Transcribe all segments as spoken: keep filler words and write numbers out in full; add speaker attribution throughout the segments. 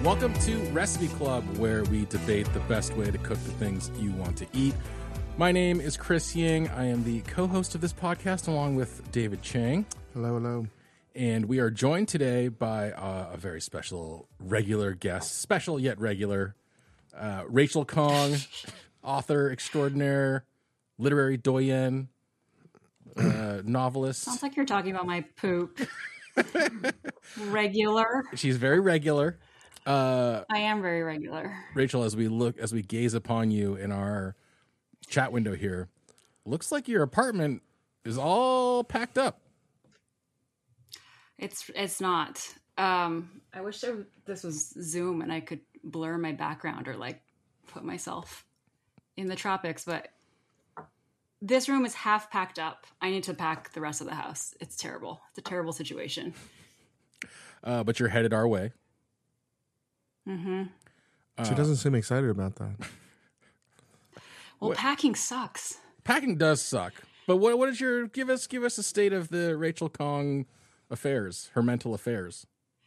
Speaker 1: Welcome to Recipe Club, where we debate the best way to cook the things you want to eat. My name is Chris Ying. I am the co-host of this podcast along with David Chang.
Speaker 2: Hello, hello.
Speaker 1: And we are joined today by uh, a very special regular guest, special yet regular, uh, Rachel Khong, author extraordinaire, literary doyen, uh, novelist.
Speaker 3: Sounds like you're talking about my poop. Regular.
Speaker 1: She's very regular. Uh,
Speaker 3: I am very regular.
Speaker 1: Rachel, as we look, as we gaze upon you in our chat window here, looks like your apartment is all packed up.
Speaker 3: It's it's not. Um, I wish there, this was Zoom and I could blur my background or like put myself in the tropics, but this room is half packed up. I need to pack the rest of the house. It's terrible. It's a terrible situation.
Speaker 1: Uh, but you're headed our way.
Speaker 3: Mm-hmm.
Speaker 1: Uh,
Speaker 2: she doesn't seem excited about that.
Speaker 3: Well,
Speaker 1: what?
Speaker 3: Packing sucks.
Speaker 1: Packing does suck. But what what is your give us give us a state of the Rachel Khong affairs, her mental affairs?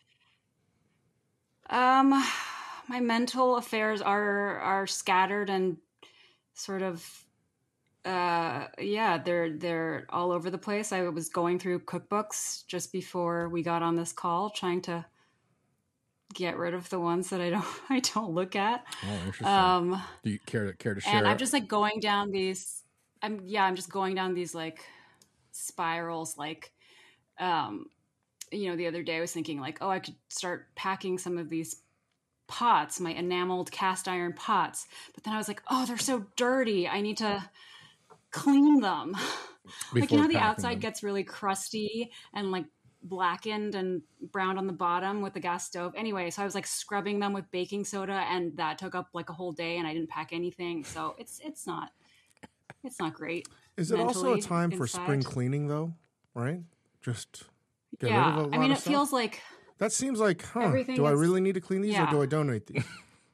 Speaker 3: Um, my mental affairs are are scattered and sort of, uh, yeah, they're they're all over the place. I was going through cookbooks just before we got on this call, trying to get rid of the ones that I don't I don't look at.
Speaker 1: Oh, interesting.
Speaker 3: Um,
Speaker 1: Do you care to care to share?
Speaker 3: and I'm just like going down these. I'm yeah, I'm just going down these like spirals. Like, um, you know, the other day I was thinking like, oh, I could start packing some of these pots, my enameled cast iron pots. But then I was like, oh, they're so dirty. I need to clean them. Like, you know, the outside them. gets really crusty and like blackened and browned on the bottom with the gas stove. Anyway, so I was like scrubbing them with baking soda, and that took up like a whole day, and I didn't pack anything. So it's it's not it's not great.
Speaker 2: Is it also a time for
Speaker 3: inside.
Speaker 2: spring cleaning though? Right? Just get
Speaker 3: yeah.
Speaker 2: rid of a lot
Speaker 3: I mean,
Speaker 2: of
Speaker 3: it
Speaker 2: stuff?
Speaker 3: feels like
Speaker 2: that seems like, huh?
Speaker 3: Everything
Speaker 2: do I
Speaker 3: is-
Speaker 2: really need to clean these,
Speaker 3: yeah.
Speaker 2: or do I donate these?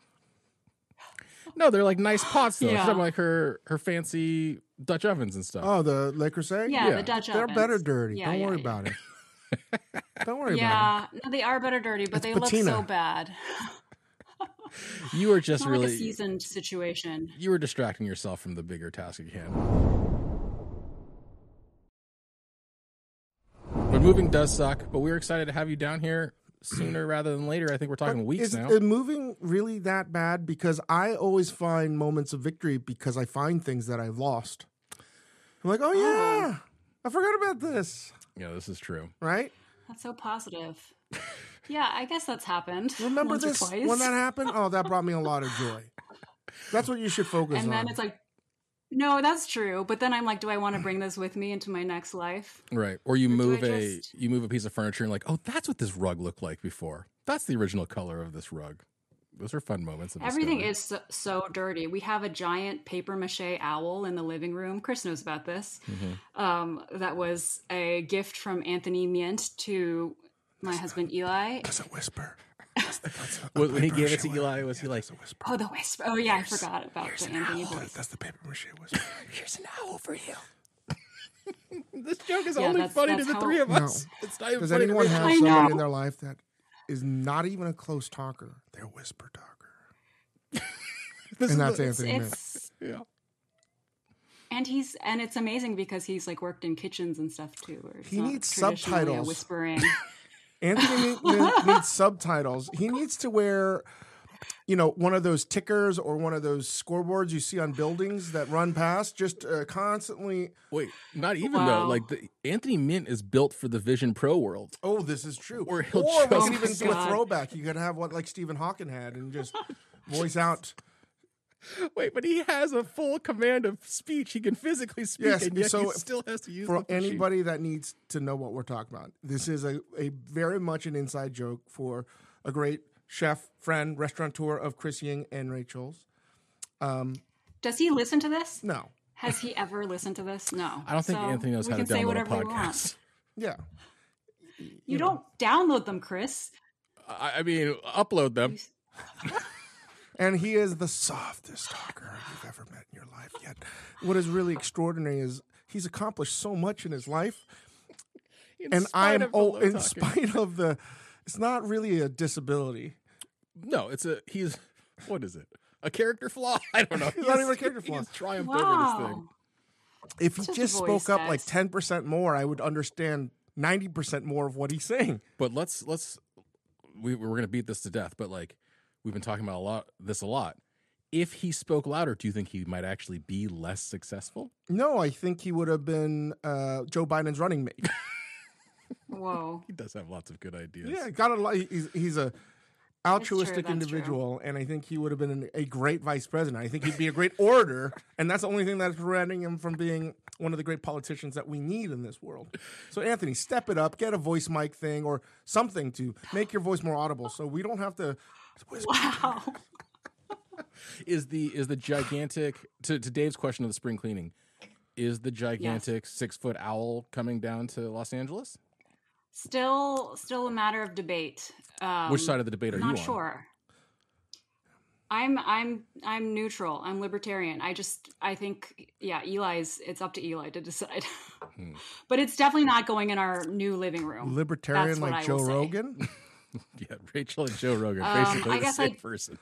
Speaker 1: No, they're like nice pots though.
Speaker 3: Yeah.
Speaker 1: She's talking like her her fancy Dutch ovens and stuff.
Speaker 2: Oh, the Le Creuset?
Speaker 3: yeah,
Speaker 1: Yeah.
Speaker 3: the Dutch
Speaker 2: They're
Speaker 3: ovens.
Speaker 2: better dirty.
Speaker 3: Yeah,
Speaker 2: Don't
Speaker 3: yeah,
Speaker 2: worry
Speaker 3: yeah.
Speaker 2: about it. Don't worry about
Speaker 3: Yeah, no, they are better dirty, but
Speaker 2: It's
Speaker 3: they
Speaker 2: patina.
Speaker 3: look so bad.
Speaker 1: You were just
Speaker 3: Not
Speaker 1: really
Speaker 3: like a seasoned situation.
Speaker 1: you were distracting yourself from the bigger task at hand. But moving does suck, but we're excited to have you down here sooner rather than later. I think we're
Speaker 2: it.
Speaker 1: talking
Speaker 2: But
Speaker 1: weeks
Speaker 2: is
Speaker 1: now.
Speaker 2: it moving really that bad? Because I always find moments of victory because I find things that I've lost. I'm like, oh yeah, I forgot about this.
Speaker 1: Yeah, this is true.
Speaker 2: Right?
Speaker 3: That's so positive. Yeah, I guess that's happened.
Speaker 2: Remember
Speaker 3: once
Speaker 2: this
Speaker 3: or twice.
Speaker 2: when that happened? Oh, that brought me a lot of joy. That's what you should focus
Speaker 3: And
Speaker 2: on.
Speaker 3: then it's like, no, that's true. But then I'm like, do I want to bring this with me into my next life?
Speaker 1: Right. Or you
Speaker 3: Or do
Speaker 1: move
Speaker 3: I
Speaker 1: a
Speaker 3: just-
Speaker 1: you move a piece of furniture and like, oh, that's what this rug looked like before. That's the original color of this rug. Those are fun moments. Of
Speaker 3: Everything
Speaker 1: discovery.
Speaker 3: is so, so dirty. We have a giant paper mache owl in the living room. Chris knows about this.
Speaker 1: Mm-hmm.
Speaker 3: Um, that was a gift from Anthony Mient to my husband Eli.
Speaker 2: It's a whisper. That's the, that's a,
Speaker 1: When- when he
Speaker 2: paper
Speaker 1: gave it to
Speaker 2: mache
Speaker 1: Eli,
Speaker 2: whisper.
Speaker 1: was he
Speaker 2: Yeah,
Speaker 1: like-
Speaker 2: that's a whisper?
Speaker 3: Oh, the whisper. Oh, yeah, I forgot about
Speaker 2: Here's
Speaker 3: the
Speaker 2: an
Speaker 3: Anthony
Speaker 2: owl.
Speaker 3: voice.
Speaker 2: That's the paper mache whisper.
Speaker 1: Here's an owl for you. This joke is
Speaker 3: Yeah,
Speaker 1: only
Speaker 3: that's-
Speaker 1: funny to
Speaker 3: that's
Speaker 1: the
Speaker 3: how-
Speaker 1: three of
Speaker 2: No.
Speaker 1: us. It's not even
Speaker 2: Does
Speaker 1: funny
Speaker 2: anyone
Speaker 1: to
Speaker 2: have
Speaker 3: I
Speaker 2: somebody
Speaker 3: know.
Speaker 2: in their life that is not even a close talker? They're a whisper talker.
Speaker 1: This
Speaker 2: And
Speaker 1: is
Speaker 2: that's
Speaker 1: the-
Speaker 2: Anthony Mint.
Speaker 3: It's
Speaker 1: Yeah.
Speaker 3: and he's and it's amazing because he's like worked in kitchens and stuff too. Where it's
Speaker 2: He
Speaker 3: not
Speaker 2: needs
Speaker 3: traditionally a
Speaker 2: subtitles.
Speaker 3: Whispering.
Speaker 2: Anthony ne- needs subtitles. He needs to wear, you know, one of those tickers or one of those scoreboards you see on buildings that run past, just uh, constantly.
Speaker 1: Wait, not even
Speaker 3: Wow.
Speaker 1: though. Like the Anthony Mint is built for the Vision Pro world.
Speaker 2: Oh, this is true.
Speaker 1: Or he'll
Speaker 2: or we
Speaker 1: just-
Speaker 2: could even
Speaker 3: Oh
Speaker 2: do
Speaker 3: my
Speaker 2: a
Speaker 3: God.
Speaker 2: throwback. You could have what like Stephen Hawking had and just voice out.
Speaker 1: Wait, but he has a full command of speech. He can physically speak,
Speaker 2: Yes,
Speaker 1: and yet
Speaker 2: so
Speaker 1: he still has to use
Speaker 2: For
Speaker 1: the machine.
Speaker 2: anybody that needs to know what we're talking about, this is a, a very much an inside joke for a great chef, friend, restaurateur of Chris Ying and Rachel's. Um,
Speaker 3: Does he listen to this?
Speaker 2: no.
Speaker 3: Has he ever listened to this? No.
Speaker 1: I don't think
Speaker 3: So
Speaker 1: Anthony knows
Speaker 3: we
Speaker 1: how to
Speaker 3: can say
Speaker 1: download a
Speaker 3: whatever we want.
Speaker 1: podcast.
Speaker 2: Yeah.
Speaker 3: You don't download them, Chris.
Speaker 1: I, I mean, upload them.
Speaker 2: And he is the softest talker you've ever met in your life yet. What is really extraordinary is he's accomplished so much in his life.
Speaker 1: In
Speaker 2: and
Speaker 1: spite
Speaker 2: I'm
Speaker 1: of the
Speaker 2: oh,
Speaker 1: low
Speaker 2: in
Speaker 1: talking.
Speaker 2: spite of the, it's not really a disability,
Speaker 1: No, it's a he's what is it? A character flaw? I don't know.
Speaker 2: He's not even a character
Speaker 1: he
Speaker 2: flaw.
Speaker 1: has triumphed over
Speaker 3: Wow.
Speaker 1: this thing.
Speaker 2: If he
Speaker 3: It's just
Speaker 2: just
Speaker 3: a voice,
Speaker 2: spoke up like
Speaker 3: guys.
Speaker 2: ten percent more, I would understand ninety percent more of what he's saying.
Speaker 1: But let's let's we we're gonna beat this to death. But like we've been talking about a lot this a lot. If he spoke louder, do you think he might actually be less successful?
Speaker 2: No, I think he would have been uh, Joe Biden's running mate.
Speaker 3: Whoa.
Speaker 1: He does have lots of good ideas.
Speaker 2: Yeah, got a lot. He's, he's a altruistic
Speaker 3: that's
Speaker 2: individual, and I think he would have been an, a great vice president. I think he'd be a great orator, and that's the only thing that's preventing him from being one of the great politicians that we need in this world. So, Anthony, step it up, get a voice mic thing or something to make your voice more audible, so we don't have to.
Speaker 3: Wow.
Speaker 1: Is the is the gigantic to, to Dave's question of the spring cleaning? Is the gigantic six foot owl coming down to Los Angeles?
Speaker 3: Still, still a matter of debate. Um,
Speaker 1: Which side of the debate are you on?
Speaker 3: Not sure. I'm I'm I'm neutral. I'm libertarian. I just I think yeah, Eli's. It's up to Eli to decide.
Speaker 1: Hmm.
Speaker 3: But it's definitely not going in our new living room.
Speaker 2: Libertarian
Speaker 3: That's what
Speaker 2: like
Speaker 3: I
Speaker 2: Joe
Speaker 3: will say.
Speaker 2: Rogan.
Speaker 1: Yeah, Rachel and Joe Rogan,
Speaker 3: Um,
Speaker 1: basically
Speaker 3: I
Speaker 1: the
Speaker 3: guess
Speaker 1: same
Speaker 3: I'd-
Speaker 1: person.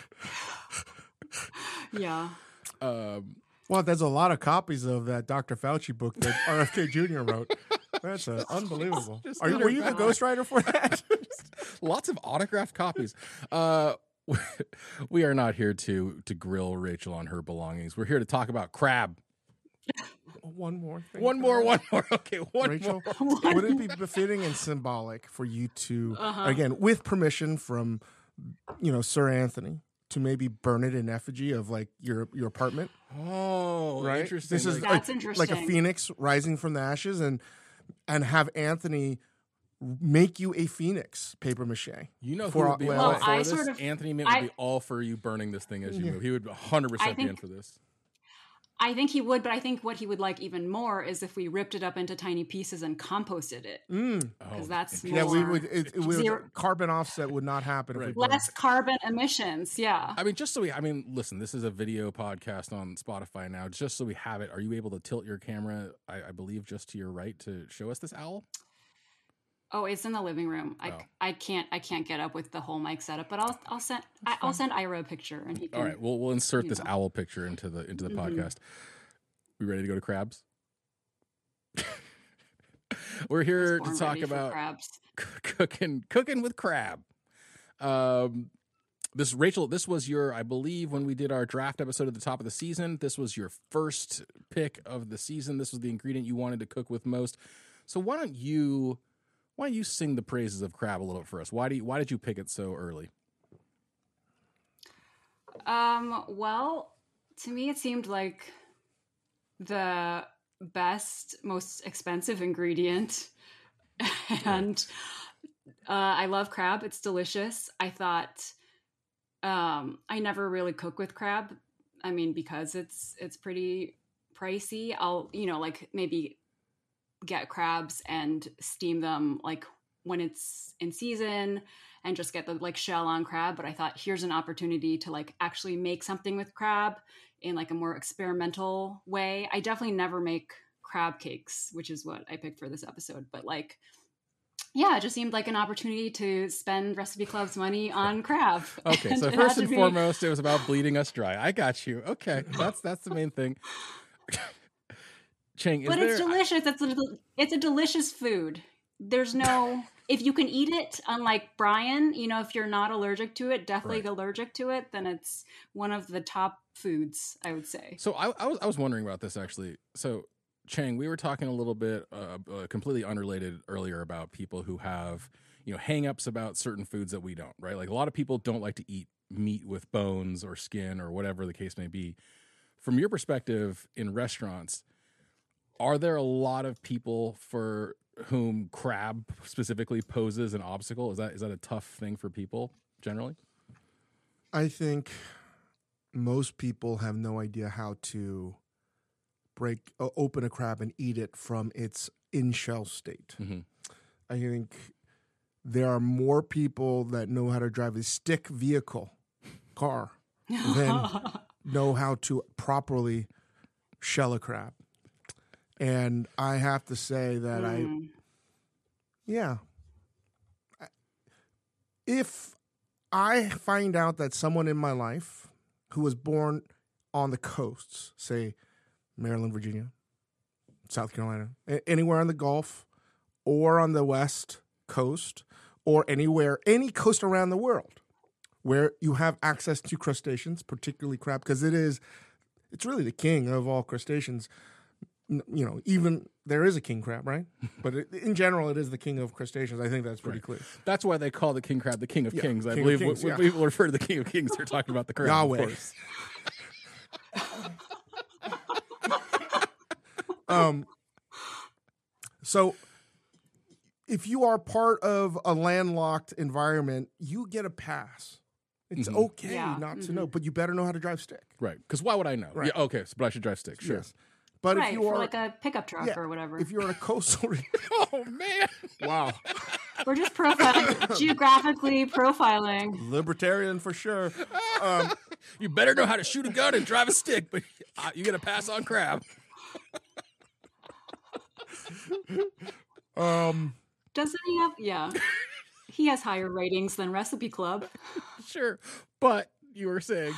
Speaker 3: Yeah.
Speaker 1: Um,
Speaker 2: Well, there's a lot of copies of that Doctor Fauci book that R F K Junior wrote. That's uh, unbelievable.
Speaker 1: just
Speaker 2: Are you,
Speaker 1: let
Speaker 2: were
Speaker 1: her
Speaker 2: you the
Speaker 1: back.
Speaker 2: ghostwriter for that?
Speaker 1: lots of autographed copies. Uh, we are not here to to grill Rachel on her belongings. We're here to talk about crab.
Speaker 2: One more thing.
Speaker 1: One more, one more. Okay, one
Speaker 2: Rachel,
Speaker 1: more.
Speaker 2: would it be befitting and symbolic for you to,
Speaker 3: Uh-huh.
Speaker 2: again, with permission from, you know, Sir Anthony, to maybe burn it in effigy of like your your apartment,
Speaker 1: Oh,
Speaker 2: right?
Speaker 1: interesting.
Speaker 2: This is
Speaker 1: Like-
Speaker 2: like,
Speaker 3: That's
Speaker 2: like a
Speaker 3: interesting.
Speaker 2: phoenix rising from the ashes, and and have Anthony make you a phoenix paper mache.
Speaker 1: you know who
Speaker 2: for-
Speaker 1: would be
Speaker 2: well,
Speaker 1: all
Speaker 2: Well,
Speaker 1: for
Speaker 3: I
Speaker 1: this?
Speaker 3: sort of-
Speaker 1: Anthony Mint would
Speaker 3: I-
Speaker 1: be all for you burning this thing as you
Speaker 2: Yeah.
Speaker 1: move. He would one hundred percent
Speaker 3: I
Speaker 1: be in
Speaker 3: think-
Speaker 1: for this.
Speaker 3: I think he would, but I think what he would like even more is if we ripped it up into tiny pieces and composted it.
Speaker 2: Mm.
Speaker 3: Because
Speaker 1: Oh,
Speaker 3: that's
Speaker 2: Yeah, we
Speaker 3: more-
Speaker 2: would. It, it would
Speaker 3: Zero-
Speaker 2: carbon offset would not happen.
Speaker 1: Right.
Speaker 2: If we burned
Speaker 3: less
Speaker 2: it.
Speaker 3: carbon emissions. Yeah.
Speaker 1: I mean, just so we, I mean, listen, this is a video podcast on Spotify now. Just so we have it, are you able to tilt your camera, I, I believe, just to your right to show us this owl?
Speaker 3: Oh, it's in the living room. I,
Speaker 1: Oh.
Speaker 3: I can't I can't get up with the whole mic setup, but I'll I'll send I, I'll send Ira a picture and he can.
Speaker 1: All right, we'll we'll insert
Speaker 3: you
Speaker 1: this
Speaker 3: know.
Speaker 1: owl picture into the into the
Speaker 3: Mhm.
Speaker 1: podcast. We ready to go to crabs? We're here
Speaker 3: Born
Speaker 1: to talk
Speaker 3: ready for
Speaker 1: about
Speaker 3: crabs.
Speaker 1: cooking cooking with crab. Um, this Rachel, this was your, I believe, when we did our draft episode at the top of the season. This was your first pick of the season. This was the ingredient you wanted to cook with most. So why don't you why don't you sing the praises of crab a little bit for us? Why do you, why did you pick it so early?
Speaker 3: Um, well, to me, it seemed like the best, most expensive ingredient. and uh, I love crab. It's delicious. I thought um, I never really cook with crab. I mean, because it's it's pretty pricey. I'll, you know, like maybe get crabs and steam them like when it's in season and just get the like shell on crab. But I thought here's an opportunity to like actually make something with crab in like a more experimental way. I definitely never make crab cakes, which is what I picked for this episode. But like, yeah, it just seemed like an opportunity to spend Recipe Club's money on crab.
Speaker 1: Okay, so
Speaker 3: it
Speaker 1: first
Speaker 3: had
Speaker 1: and
Speaker 3: to be-
Speaker 1: foremost, it was about bleeding us dry. I got you. Okay, that's that's the main thing. Chang, is
Speaker 3: but
Speaker 1: there?
Speaker 3: it's delicious. It's a, it's a delicious food. There's no, if you can eat it, unlike Brian, you know, if you're not allergic to it, deathly
Speaker 1: Right.
Speaker 3: allergic to it, then it's one of the top foods, I would say.
Speaker 1: So I, I was I was wondering about this actually. So Chang, we were talking a little bit, uh, uh, completely unrelated earlier about people who have you know hang-ups about certain foods that we don't. Right, like a lot of people don't like to eat meat with bones or skin or whatever the case may be. From your perspective in restaurants, are there a lot of people for whom crab specifically poses an obstacle? Is that is that a tough thing for people generally?
Speaker 2: I think most people have no idea how to break uh, open a crab and eat it from its in shell state.
Speaker 1: Mhm.
Speaker 2: I think there are more people that know how to drive a stick vehicle car than know how to properly shell a crab. And I have to say that I
Speaker 3: Mm.
Speaker 2: yeah. I- If I find out that someone in my life who was born on the coasts, say Maryland, Virginia, South Carolina, a- anywhere on the Gulf or on the West Coast or anywhere, any coast around the world where you have access to crustaceans, particularly crab, because it is, it's really the king of all crustaceans. N- You know, even there is a king crab, right? But it, in general, it is the king of crustaceans. I think that's pretty clear.
Speaker 1: That's why they call the king crab the king of
Speaker 2: Yeah,
Speaker 1: kings. I
Speaker 2: king of
Speaker 1: believe
Speaker 2: kings,
Speaker 1: when,
Speaker 2: yeah.
Speaker 1: when people refer to the king of kings, they're talking about the crab.
Speaker 2: Yahweh.
Speaker 1: Of course.
Speaker 2: Um, so if you are part of a landlocked environment, you get a pass. It's
Speaker 1: Mhm.
Speaker 2: okay
Speaker 3: Yeah,
Speaker 2: not to
Speaker 3: mhm.
Speaker 2: know, but you better know how to drive stick.
Speaker 1: Right. Because why would I know?
Speaker 2: Right.
Speaker 1: Yeah, okay, so, but I should drive stick. Sure.
Speaker 2: Yes. But
Speaker 3: right,
Speaker 2: if you
Speaker 3: for
Speaker 2: are
Speaker 3: like a pickup truck
Speaker 2: yeah,
Speaker 3: or whatever.
Speaker 2: if you're in a coastal re-
Speaker 1: Oh, man.
Speaker 2: wow,
Speaker 3: We're just profiling, geographically profiling.
Speaker 2: libertarian for sure. Um,
Speaker 1: You better know how to shoot a gun and drive a stick, but uh, you get a pass on crab.
Speaker 2: um,
Speaker 3: Doesn't he have? Yeah, he has higher ratings than Recipe Club.
Speaker 1: Sure. But you were saying,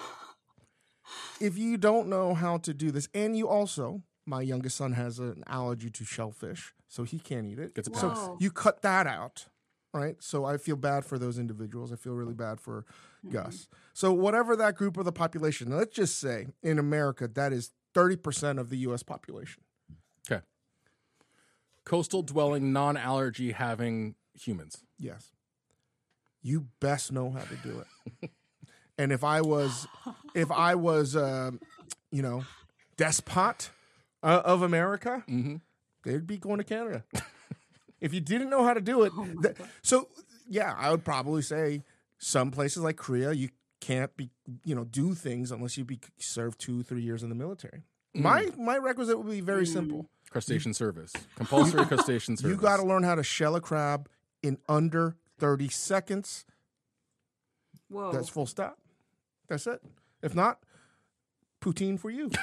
Speaker 2: if you don't know how to do this, and you also, my youngest son has an allergy to shellfish, so he can't eat it.
Speaker 1: Gets a
Speaker 2: so
Speaker 3: pass.
Speaker 2: you cut that out, right? So I feel bad for those individuals. I feel really bad for Gus. So whatever that group of the population, let's just say in America, that is thirty percent of the U S population.
Speaker 1: okay, coastal dwelling, non allergy having humans.
Speaker 2: Yes. You best know how to do it. And if I was, if I was, um, you know, despot uh, of America,
Speaker 1: Mm-hmm.
Speaker 2: they'd be going to Canada. If you didn't know how to do it,
Speaker 3: Oh my
Speaker 2: th-
Speaker 3: God.
Speaker 2: so yeah, I would probably say some places like Korea, you can't be, you know, do things unless you be served two, three years in the military.
Speaker 1: Mm.
Speaker 2: My my requisite would be very simple.
Speaker 1: Crustacean service. Compulsory crustacean service.
Speaker 2: You got to learn how to shell a crab in under thirty seconds.
Speaker 3: Whoa.
Speaker 2: That's full stop. That's it. If not, poutine for you.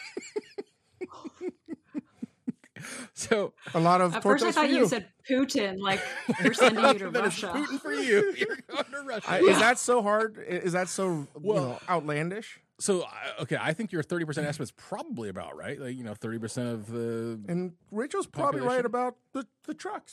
Speaker 1: So
Speaker 2: A lot of
Speaker 3: At first, I
Speaker 2: tortas for
Speaker 3: thought
Speaker 2: you.
Speaker 3: you said Putin, like they're sending you to
Speaker 1: that is
Speaker 3: Russia.
Speaker 1: Putin for you. You're going to Russia.
Speaker 2: I- Is that so hard? I- Is that so
Speaker 1: Well-
Speaker 2: you know outlandish?
Speaker 1: So, I- okay, I think your thirty percent estimate is probably about right. Like, you know, thirty percent of the.
Speaker 2: And Rachel's probably
Speaker 1: Population?
Speaker 2: right about the, the trucks.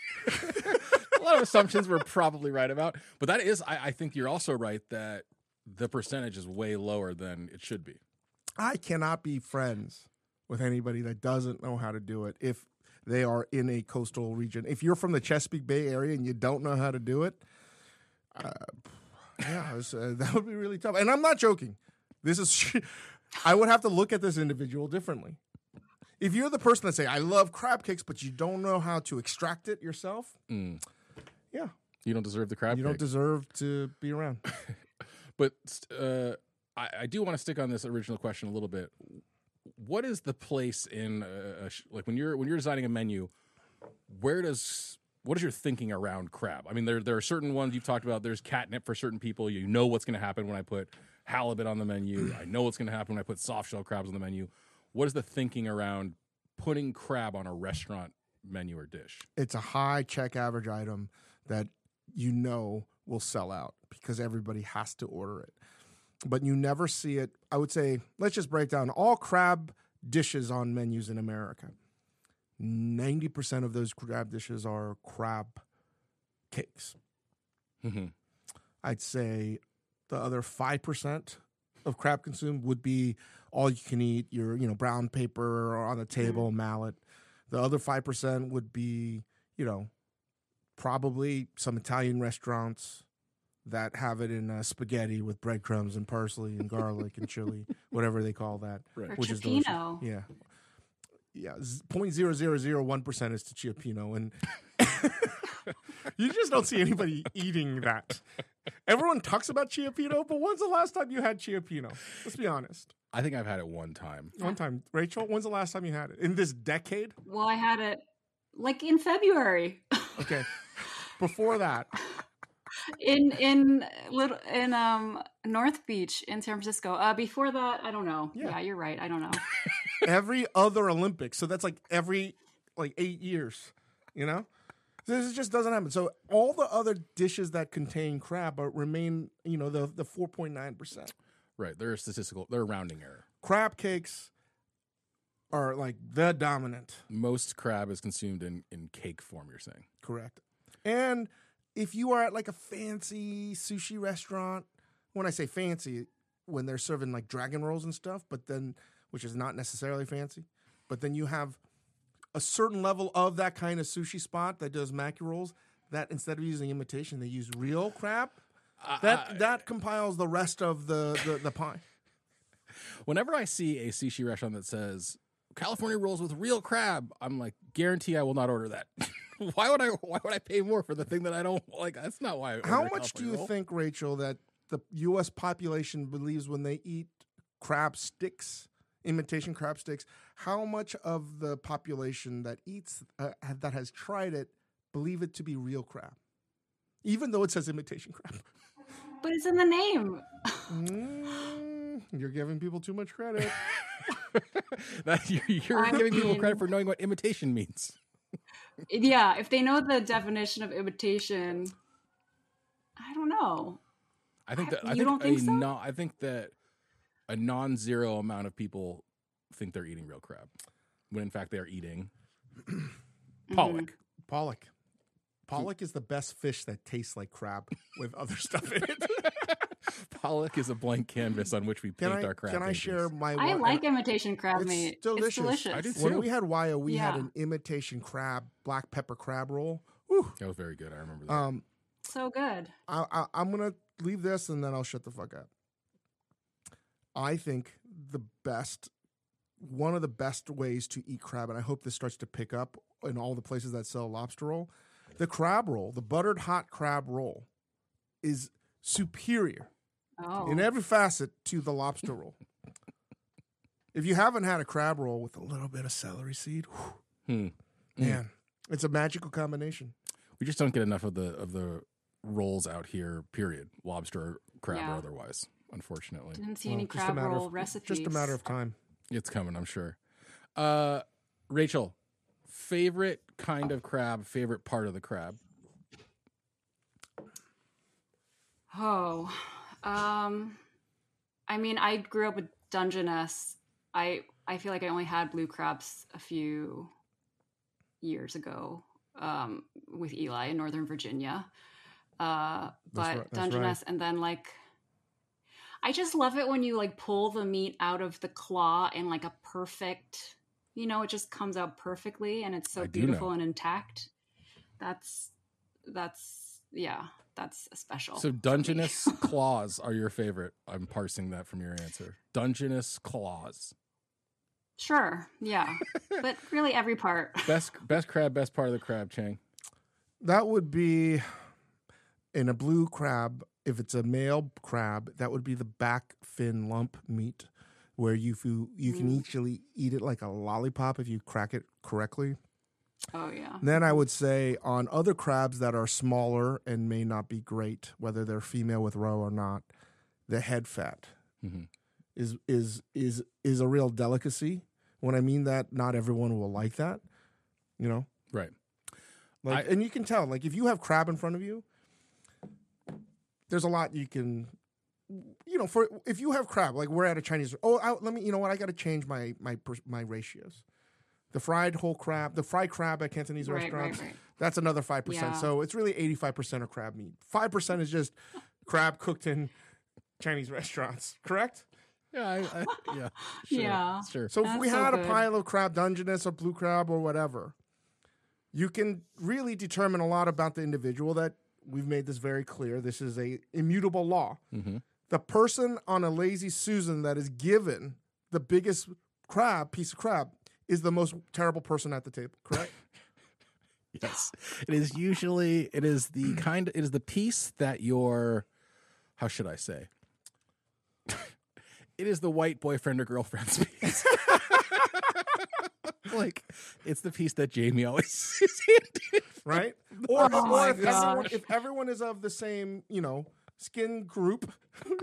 Speaker 1: A lot of assumptions we're probably right about. But that is, I, I think you're also right that the percentage is way lower than it should be.
Speaker 2: I cannot be friends with anybody that doesn't know how to do it if they are in a coastal region. If you're from the Chesapeake Bay area and you don't know how to do it, uh, yeah, it's, uh, that would be really tough. And I'm not joking. This is, I would have to look at this individual differently. If you're the person that say, I love crab cakes, but you don't know how to extract it yourself,
Speaker 1: Mm.
Speaker 2: yeah,
Speaker 1: You don't deserve the crab
Speaker 2: you
Speaker 1: cake.
Speaker 2: don't deserve to be around.
Speaker 1: But uh, I, I do want to stick on this original question a little bit. What is the place in uh, a sh- like when you're when you're designing a menu? Where does what is your thinking around crab? I mean, there there are certain ones you've talked about. There's catnip for certain people. You know what's going to happen when I put halibut on the menu. I know what's going to happen when I put soft shell crabs on the menu. What is the thinking around putting crab on a restaurant menu or dish?
Speaker 2: It's a high check average item that you know will sell out because everybody has to order it. But you never see it. I would say, let's just break down all crab dishes on menus in America. ninety percent of those crab dishes are crab cakes.
Speaker 1: Mm-hmm.
Speaker 2: I'd say the other five percent of crab consumed would be all you can eat, your you know brown paper on the table, mallet. The other five percent would be, you know, probably some Italian restaurants that have it in uh, spaghetti with breadcrumbs and parsley and garlic and chili, whatever they call that,
Speaker 1: Right.
Speaker 3: Or
Speaker 2: which is delicious.
Speaker 3: Cioppino.
Speaker 2: Yeah. Yeah, zero point zero zero zero one percent is to Cioppino, and you just don't see anybody eating that. Everyone talks about Cioppino, but when's the last time you had Cioppino? Let's be honest.
Speaker 1: I think I've had it one time.
Speaker 2: One time, Rachel. When's the last time you had it? In this decade?
Speaker 3: Well, I had it like in February.
Speaker 2: Okay. Before that,
Speaker 3: in in little in um North Beach in San Francisco. Uh, before that, I don't know.
Speaker 2: Yeah.
Speaker 3: Yeah, you're right. I don't know.
Speaker 2: every other Olympics. So that's like every like eight years. You know. This just doesn't happen. So all the other dishes that contain crab are, remain, you know, the the four point nine percent.
Speaker 1: Right. They're a statistical. They're a rounding error.
Speaker 2: Crab cakes are like the dominant.
Speaker 1: Most crab is consumed in, in cake form, you're saying.
Speaker 2: Correct. And if you are at like a fancy sushi restaurant, when I say fancy, when they're serving like dragon rolls and stuff, but then, which is not necessarily fancy, but then you have a certain level of that kind of sushi spot that does maki rolls, that instead of using imitation, they use real crab.
Speaker 1: Uh,
Speaker 2: That
Speaker 1: uh,
Speaker 2: that compiles the rest of the, the, the pie.
Speaker 1: Whenever I see a sushi restaurant that says California rolls with real crab, I'm like, guarantee I will not order that. why would I? Why would I pay more for the thing that I don't like? That's not why. I
Speaker 2: How
Speaker 1: order a
Speaker 2: much do
Speaker 1: California
Speaker 2: you
Speaker 1: roll.
Speaker 2: think, Rachel, that the U S population believes when they eat crab sticks, imitation crab sticks, how much of the population that eats uh, that has tried it believe it to be real crab, even though it says imitation crab?
Speaker 3: But it's in the name.
Speaker 2: Mm, you're giving people too much credit.
Speaker 1: That, you're you're
Speaker 3: I
Speaker 1: giving people
Speaker 3: mean-
Speaker 1: credit for knowing what imitation means.
Speaker 3: Yeah, if they know the definition of imitation, I don't know.
Speaker 1: I think that I
Speaker 3: You
Speaker 1: think,
Speaker 3: don't think
Speaker 1: a
Speaker 3: so?
Speaker 1: no, I think that a non-zero amount of people think they're eating real crab, when in fact they are eating pollock.
Speaker 2: Pollock. Pollock is the best fish that tastes like crab with other stuff in it.
Speaker 1: Pollock is a blank canvas on which we
Speaker 2: Can
Speaker 1: paint
Speaker 2: I
Speaker 1: our crab.
Speaker 2: can I
Speaker 1: paintings.
Speaker 2: share my?
Speaker 3: I
Speaker 2: one-
Speaker 3: like imitation crab
Speaker 2: It's
Speaker 3: meat.
Speaker 2: delicious.
Speaker 3: It's delicious.
Speaker 1: I do too.
Speaker 2: When we had Wyo, we had
Speaker 3: Yeah.
Speaker 2: an imitation crab, black pepper crab roll. Whew.
Speaker 1: That was very good. I remember that.
Speaker 2: Um,
Speaker 3: So good.
Speaker 2: I, I, I'm gonna leave this and then I'll shut the fuck up. I think the best, one of the best ways to eat crab, and I hope this starts to pick up in all the places that sell lobster roll. The crab roll, the buttered hot crab roll, is superior
Speaker 3: Oh.
Speaker 2: in every facet to the lobster roll. If you haven't had a crab roll with a little bit of celery seed, whew,
Speaker 1: Hmm.
Speaker 2: man, it's a magical combination.
Speaker 1: We just don't get enough of the of the rolls out here. Period. Lobster, crab,
Speaker 3: Yeah.
Speaker 1: or otherwise. Unfortunately,
Speaker 3: Didn't see
Speaker 2: Well,
Speaker 3: any
Speaker 2: just a
Speaker 3: crab
Speaker 2: matter
Speaker 3: roll
Speaker 2: of-
Speaker 3: recipes.
Speaker 2: Just a matter of time.
Speaker 1: it's coming. I'm sure. Uh, Rachel, favorite kind of crab. Favorite part of the crab.
Speaker 3: Oh, um, I mean, I grew up with Dungeness. I I feel like I only had blue crabs a few years ago um, with Eli in Northern Virginia. Uh, but
Speaker 2: right, that's
Speaker 3: Dungeness, and then like, I just love it when you like pull the meat out of the claw in like a perfect, you know, it just comes out perfectly, and it's so
Speaker 1: I do
Speaker 3: beautiful
Speaker 1: know.
Speaker 3: and intact. That's that's yeah. That's a special.
Speaker 1: So
Speaker 3: for me.
Speaker 1: Dungeness claws are your favorite. I'm parsing that from your answer. Dungeness claws.
Speaker 3: Sure, yeah, but really every part.
Speaker 1: Best best crab. Best part of the crab. Chang.
Speaker 2: That would be in a blue crab. If it's a male crab, that would be the back fin lump meat, where you you, you can
Speaker 3: Mm.
Speaker 2: easily eat it like a lollipop if you crack it correctly.
Speaker 3: Oh yeah.
Speaker 2: Then I would say on other crabs that are smaller and may not be great, whether they're female with roe or not, the head fat
Speaker 1: Mhm.
Speaker 2: is is is is a real delicacy. When I mean that, not everyone will like that. You know,
Speaker 1: Right.
Speaker 2: like,
Speaker 1: I-
Speaker 2: and you can tell, like, if you have crab in front of you, there's a lot you can, you know, for if you have crab, like we're at a Chinese. Oh, I, let me, you know what? I got to change my my pers- my ratios. The fried whole crab, the fried crab at Cantonese
Speaker 3: Right,
Speaker 2: restaurants,
Speaker 3: right, right.
Speaker 2: that's another five percent.
Speaker 3: Yeah.
Speaker 2: So it's really eighty-five percent of crab meat. five percent is just crab cooked in Chinese restaurants, correct?
Speaker 1: Yeah. I, I, yeah. Sure,
Speaker 3: Yeah.
Speaker 1: Sure.
Speaker 2: So if
Speaker 3: That's
Speaker 2: we
Speaker 3: so
Speaker 2: had a
Speaker 3: good.
Speaker 2: pile of crab, Dungeness or blue crab or whatever, you can really determine a lot about the individual. That we've made this very clear. This is a immutable law.
Speaker 1: Mm-hmm.
Speaker 2: The person on a lazy Susan that is given the biggest crab, piece of crab, is the most terrible person at the table, correct?
Speaker 1: Yes. It is usually it is the kind it is the piece that your how should I say? It is the white boyfriend or girlfriend's piece. Like it's the piece that Jamie always is handed.
Speaker 2: Right? Or,
Speaker 3: Oh
Speaker 2: or
Speaker 3: my
Speaker 2: if, everyone,
Speaker 3: gosh.
Speaker 2: if everyone is of the same, you know, skin group,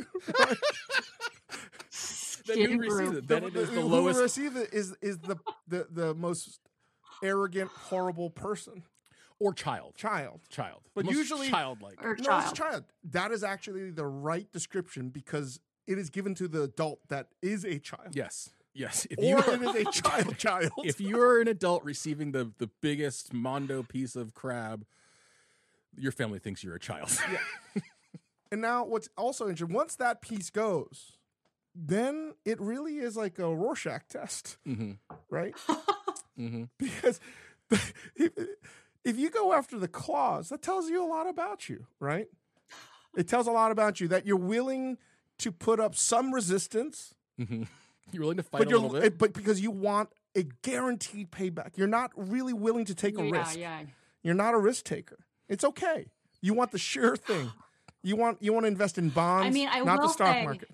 Speaker 1: Then who
Speaker 3: Skin
Speaker 1: receives
Speaker 3: group.
Speaker 1: it? Then it is the
Speaker 2: who
Speaker 1: lowest.
Speaker 2: receives it is is the, the the most arrogant, horrible person.
Speaker 1: or child,
Speaker 2: child.
Speaker 1: child,
Speaker 2: But
Speaker 1: Most
Speaker 2: usually-
Speaker 1: childlike.
Speaker 3: Or
Speaker 2: No,
Speaker 3: child.
Speaker 2: it's a child. That is actually the right description because it is given to the adult that is a child.
Speaker 1: Yes, yes. If
Speaker 2: Or
Speaker 1: you
Speaker 2: it is a child child.
Speaker 1: if you're an adult receiving the the biggest mondo piece of crab, your family thinks you're a child.
Speaker 2: And now what's also interesting, once that piece goes, then it really is like a Rorschach test,
Speaker 1: hmm
Speaker 2: right?
Speaker 1: hmm
Speaker 2: Because if, if you go after the claws, that tells you a lot about you, right? It tells a lot about you that you're willing to put up some resistance,
Speaker 1: hmm You're willing to fight
Speaker 2: but
Speaker 1: a
Speaker 2: you're
Speaker 1: little bit.
Speaker 2: but because you want a guaranteed payback. You're not really willing to take a
Speaker 3: yeah,
Speaker 2: risk.
Speaker 3: yeah.
Speaker 2: You're not a risk taker. It's okay. You want the sure thing. You want you want to invest in bonds,
Speaker 3: I mean, I
Speaker 2: not the
Speaker 3: will
Speaker 2: stock
Speaker 3: say-
Speaker 2: market.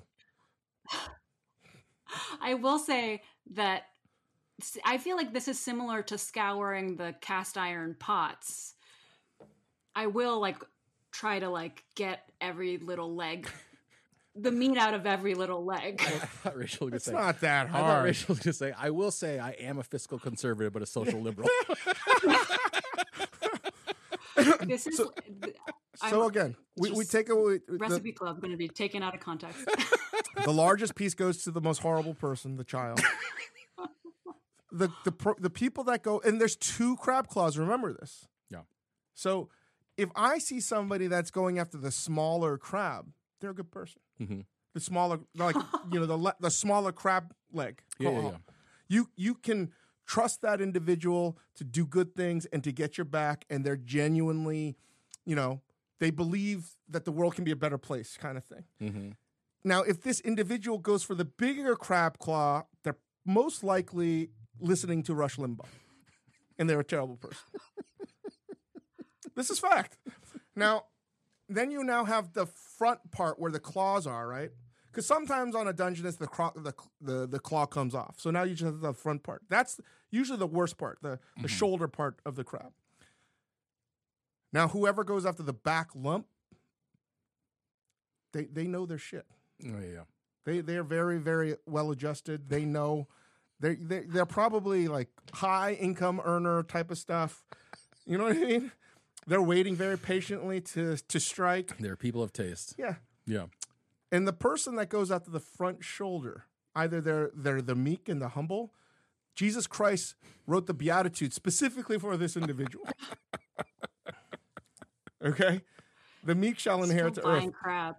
Speaker 3: I will say that s- I feel like this is similar to scouring the cast iron pots. I will like try to like get every little leg, the meat out of every little leg.
Speaker 1: I thought Rachel was gonna
Speaker 2: It's
Speaker 1: say.
Speaker 2: not that
Speaker 1: I thought
Speaker 2: hard.
Speaker 1: Rachel was gonna say. I will say I am a fiscal conservative, but a social liberal.
Speaker 3: This is th-
Speaker 2: So
Speaker 3: I'm-
Speaker 2: again, we, we
Speaker 3: just
Speaker 2: take away
Speaker 3: recipe
Speaker 2: the,
Speaker 3: club going to be taken out of context.
Speaker 2: the largest piece goes to the most horrible person, the child. the the pro- the people that go and there's two crab claws. Remember this.
Speaker 1: Yeah.
Speaker 2: So if I see somebody that's going after the smaller crab, they're a good person.
Speaker 1: hmm
Speaker 2: The smaller, like you know, the le- the smaller crab leg.
Speaker 1: Yeah, yeah, yeah.
Speaker 2: You you can trust that individual to do good things and to get your back, and they're genuinely, you know, they believe that the world can be a better place, kind of thing.
Speaker 1: hmm
Speaker 2: Now, if this individual goes for the bigger crab claw, they're most likely listening to Rush Limbaugh, and they're a terrible person. This is fact. Now, then you now have the front part where the claws are, right? Because sometimes on a Dungeness, the, craw- the the the claw comes off. So now you just have the front part. That's usually the worst part, the, the shoulder part of the crab. Now, whoever goes after the back lump, they they know their shit.
Speaker 1: Oh, yeah, yeah.
Speaker 2: They they're very very well adjusted. They know they they they're probably like high income earner type of stuff. You know what I mean? They're waiting very patiently to to strike.
Speaker 1: They're people of taste.
Speaker 2: Yeah.
Speaker 1: Yeah.
Speaker 2: And the person that goes after the front shoulder, either they're they're the meek and the humble. Jesus Christ wrote the Beatitudes specifically for this individual. Okay? The meek shall inherit
Speaker 3: Still
Speaker 2: the earth.
Speaker 3: buying crab.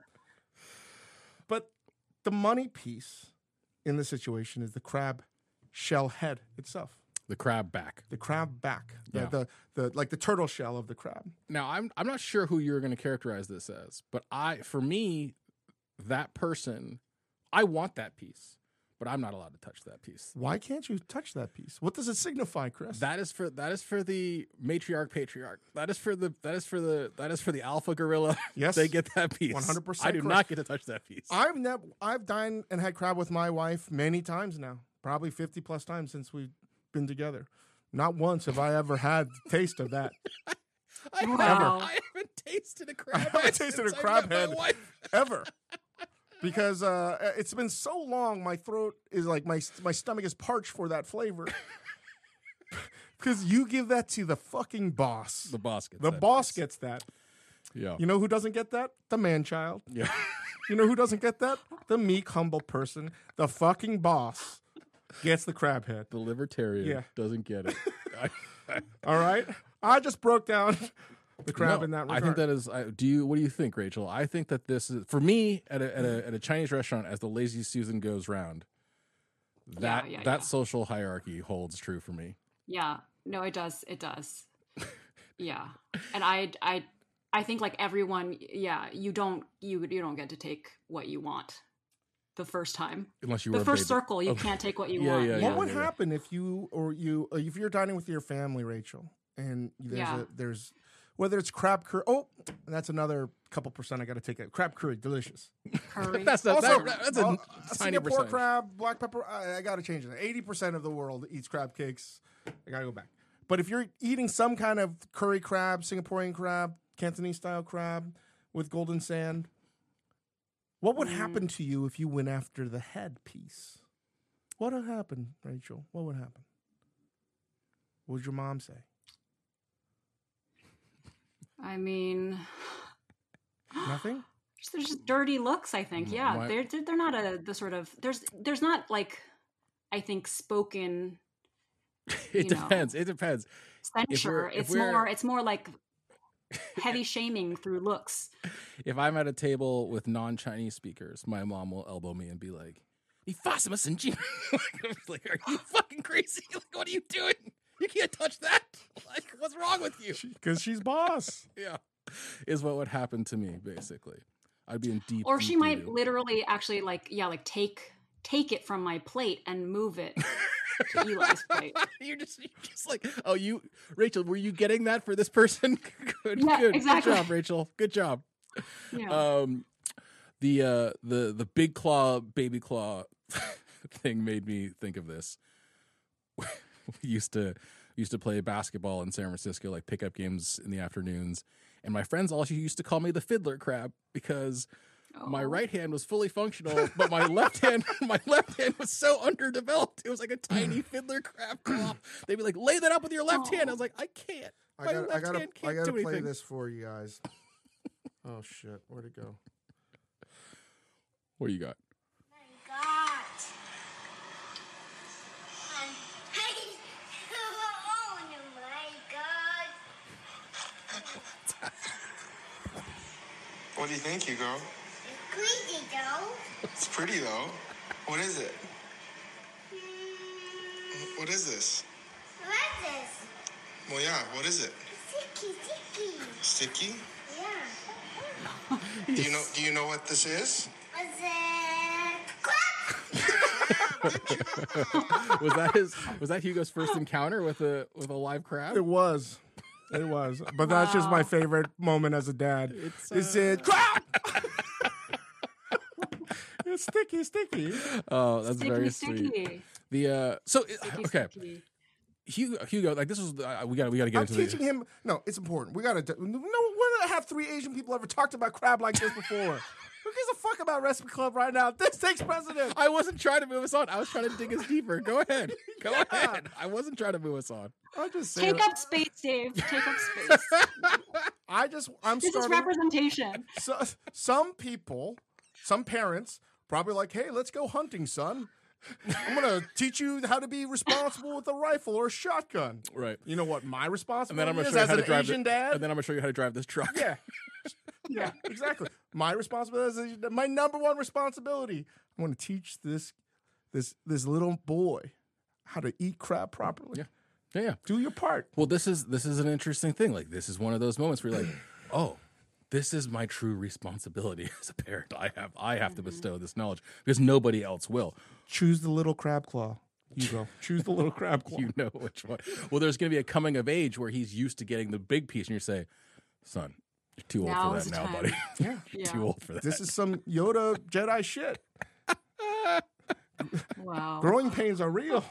Speaker 2: But the money piece in the situation is the crab shell head itself.
Speaker 1: The crab back.
Speaker 2: The crab back. The,
Speaker 1: Yeah.
Speaker 2: the, the like the turtle shell of the crab.
Speaker 1: Now, I'm I'm not sure who you're going to characterize this as, but I for me, that person, I want that piece, but I'm not allowed to touch that piece.
Speaker 2: Why can't you touch that piece? What does it signify, Chris?
Speaker 1: That is for that is for the matriarch patriarch. That is for the that is for the that is for the alpha gorilla.
Speaker 2: Yes.
Speaker 1: They get that piece.
Speaker 2: one hundred percent
Speaker 1: I do
Speaker 2: correct.
Speaker 1: not get to touch that piece.
Speaker 2: I've never I've dined and had crab with my wife many times now. Probably fifty plus times since we've been together. Not once have I ever had the taste of that.
Speaker 1: I,
Speaker 3: Wow.
Speaker 1: I haven't tasted a crab.
Speaker 2: haven't
Speaker 1: head
Speaker 2: tasted a
Speaker 1: since I
Speaker 2: crab
Speaker 1: met my
Speaker 2: head.
Speaker 1: wife.
Speaker 2: Ever. Because uh, it's been so long, my throat is like my my stomach is parched for that flavor. Because you give that to the fucking boss.
Speaker 1: The boss gets
Speaker 2: The
Speaker 1: that
Speaker 2: boss
Speaker 1: piece.
Speaker 2: gets that.
Speaker 1: Yeah.
Speaker 2: You know who doesn't get that? The man child.
Speaker 1: Yeah.
Speaker 2: You know who doesn't get that? The meek, humble person. The fucking boss gets the crab head.
Speaker 1: The libertarian
Speaker 2: Yeah.
Speaker 1: doesn't get it. I,
Speaker 2: All right? I just broke down the crab
Speaker 1: No,
Speaker 2: in that regard.
Speaker 1: I think that is. I, do you? What do you think, Rachel? I think that this is for me at a at a, at a Chinese restaurant as the lazy Susan goes round. That
Speaker 3: yeah,
Speaker 1: that
Speaker 3: yeah.
Speaker 1: social hierarchy holds true for me.
Speaker 3: Yeah, no, it does. It does. Yeah, and I, I, I think like everyone. Yeah, you don't, you, you don't get to take what you want the first time.
Speaker 1: Unless you
Speaker 3: The
Speaker 1: were a
Speaker 3: first
Speaker 1: baby.
Speaker 3: circle, you can't take what you
Speaker 1: Yeah,
Speaker 3: want.
Speaker 1: yeah,
Speaker 2: What
Speaker 1: yeah.
Speaker 2: would happen if you or you uh, if you're dining with your family, Rachel, and there's
Speaker 3: Yeah.
Speaker 2: a there's whether it's crab curry. Oh, that's another couple percent I got to take it. Crab curry, delicious.
Speaker 3: Curry.
Speaker 1: That's not,
Speaker 2: Also,
Speaker 1: that, that's a
Speaker 2: uh,
Speaker 1: tiny
Speaker 2: Singapore
Speaker 1: percentage.
Speaker 2: crab, black pepper. I, I got to change it. Eighty percent of the world eats crab cakes. I got to go back. But if you're eating some kind of curry crab, Singaporean crab, Cantonese style crab with golden sand, what would happen to you if you went after the head piece? What would happen, Rachel? What would happen? What would your mom say?
Speaker 3: I mean,
Speaker 2: Nothing.
Speaker 3: there's just dirty looks. I think, yeah,
Speaker 1: Why-
Speaker 3: they're they're not a the sort of there's there's not like, I think spoken
Speaker 1: It
Speaker 3: you know.
Speaker 1: depends. It depends.
Speaker 3: censure.
Speaker 1: if
Speaker 3: It's
Speaker 1: we're-
Speaker 3: more it's more like heavy shaming through looks.
Speaker 1: If I'm at a table with non-Chinese speakers, my mom will elbow me and be like, "You fasimus and Jin." Like, are you fucking crazy? Like, what are you doing? You can't touch that. Like, what's wrong with you?
Speaker 2: Because she's boss.
Speaker 1: Yeah, is what would happen to me. Basically, I'd be in deep.
Speaker 3: Or
Speaker 1: deep
Speaker 3: she might
Speaker 1: doo-doo.
Speaker 3: literally actually like yeah like take take it from my plate and move it to Eli's plate.
Speaker 1: You're just, you're just like, oh, you, Rachel, were you getting that for this person? Good,
Speaker 3: Yeah,
Speaker 1: good,
Speaker 3: exactly.
Speaker 1: good job, Rachel. Good job.
Speaker 3: Yeah.
Speaker 1: Um, the uh, the the big claw, baby claw thing made me think of this. We used to used to play basketball in San Francisco, like pickup games in the afternoons, and my friends all used to call me the fiddler crab because my
Speaker 3: Oh.
Speaker 1: right hand was fully functional, but my left hand, my left hand was so underdeveloped. It was like a tiny fiddler crab claw. They'd be like, "Lay that up with your left hand." I was like, "I can't.
Speaker 2: I
Speaker 1: My
Speaker 2: got. I
Speaker 1: left
Speaker 2: gotta.
Speaker 1: hand
Speaker 2: I
Speaker 1: can't
Speaker 2: gotta
Speaker 1: do
Speaker 2: play
Speaker 1: anything."
Speaker 2: this for you guys. Oh shit! Where'd it go?
Speaker 1: What do you got?
Speaker 4: My God. Um, hey. Oh my God.
Speaker 5: What do you think, Hugo?
Speaker 4: It's crazy though.
Speaker 5: It's pretty though. What is it?
Speaker 4: Hmm,
Speaker 5: What is this?
Speaker 4: what is this?
Speaker 5: Well, yeah, what is it?
Speaker 4: Sticky, sticky.
Speaker 5: Sticky?
Speaker 4: Yeah.
Speaker 5: Do you know? Do you know what this is?
Speaker 4: What's it? Crap.
Speaker 1: Was that his? Was that Hugo's first encounter with a with a live crab?
Speaker 2: It was. It was. But that's just my
Speaker 3: Wow.
Speaker 2: favorite moment as a dad.
Speaker 1: It's,
Speaker 2: Is
Speaker 1: uh,
Speaker 2: it crap? It's sticky, sticky.
Speaker 1: Oh, that's
Speaker 3: Sticky,
Speaker 1: very
Speaker 3: sticky.
Speaker 1: sweet. The uh, so
Speaker 3: Sticky,
Speaker 1: okay,
Speaker 3: sticky.
Speaker 1: Hugo, Hugo, like this was uh, we got we got to get
Speaker 2: I'm
Speaker 1: into
Speaker 2: teaching
Speaker 1: the.
Speaker 2: him. No, it's important. We gotta. do- No, when have three Asian people ever talked about crab like this before? Who gives a fuck about Recipe Club right now? This takes precedence.
Speaker 1: I wasn't trying to move us on. I was trying to dig us deeper. Go ahead. Go
Speaker 2: Yeah.
Speaker 1: ahead. I wasn't trying to move us on.
Speaker 2: I'm just saying.
Speaker 3: Take up space, Dave. Take up space.
Speaker 2: I just. I'm
Speaker 3: This is
Speaker 2: starting.
Speaker 3: representation.
Speaker 2: So, some people, some parents, probably like, "Hey, let's go hunting, son. I'm gonna teach you how to be responsible with a rifle or a shotgun."
Speaker 1: Right.
Speaker 2: You know what my
Speaker 1: And
Speaker 2: responsibility
Speaker 1: then I'm gonna
Speaker 2: is
Speaker 1: show you
Speaker 2: as
Speaker 1: how
Speaker 2: an
Speaker 1: to drive.
Speaker 2: Asian
Speaker 1: the-
Speaker 2: dad?
Speaker 1: And then I'm gonna show you how to drive this truck.
Speaker 2: Yeah. Yeah, exactly. My responsibility is my number one responsibility. I want to teach this this this little boy how to eat crab properly.
Speaker 1: Yeah. Yeah. Yeah.
Speaker 2: Do your part.
Speaker 1: Well, this is this is an interesting thing. Like this is one of those moments where you're like, oh, this is my true responsibility as a parent. I have I have to bestow this knowledge because nobody else will.
Speaker 2: Choose the little crab claw. You go. Choose the little crab claw.
Speaker 1: You know which one. Well, there's going to be a coming of age where he's used to getting the big piece, and you say, son, you're too old
Speaker 3: Now
Speaker 1: for
Speaker 3: is
Speaker 1: that
Speaker 3: the
Speaker 1: now,
Speaker 3: time.
Speaker 1: buddy.
Speaker 2: Yeah.
Speaker 1: You're
Speaker 3: Yeah.
Speaker 1: too old for that.
Speaker 2: This is some Yoda Jedi shit.
Speaker 3: Wow.
Speaker 2: Growing pains are real.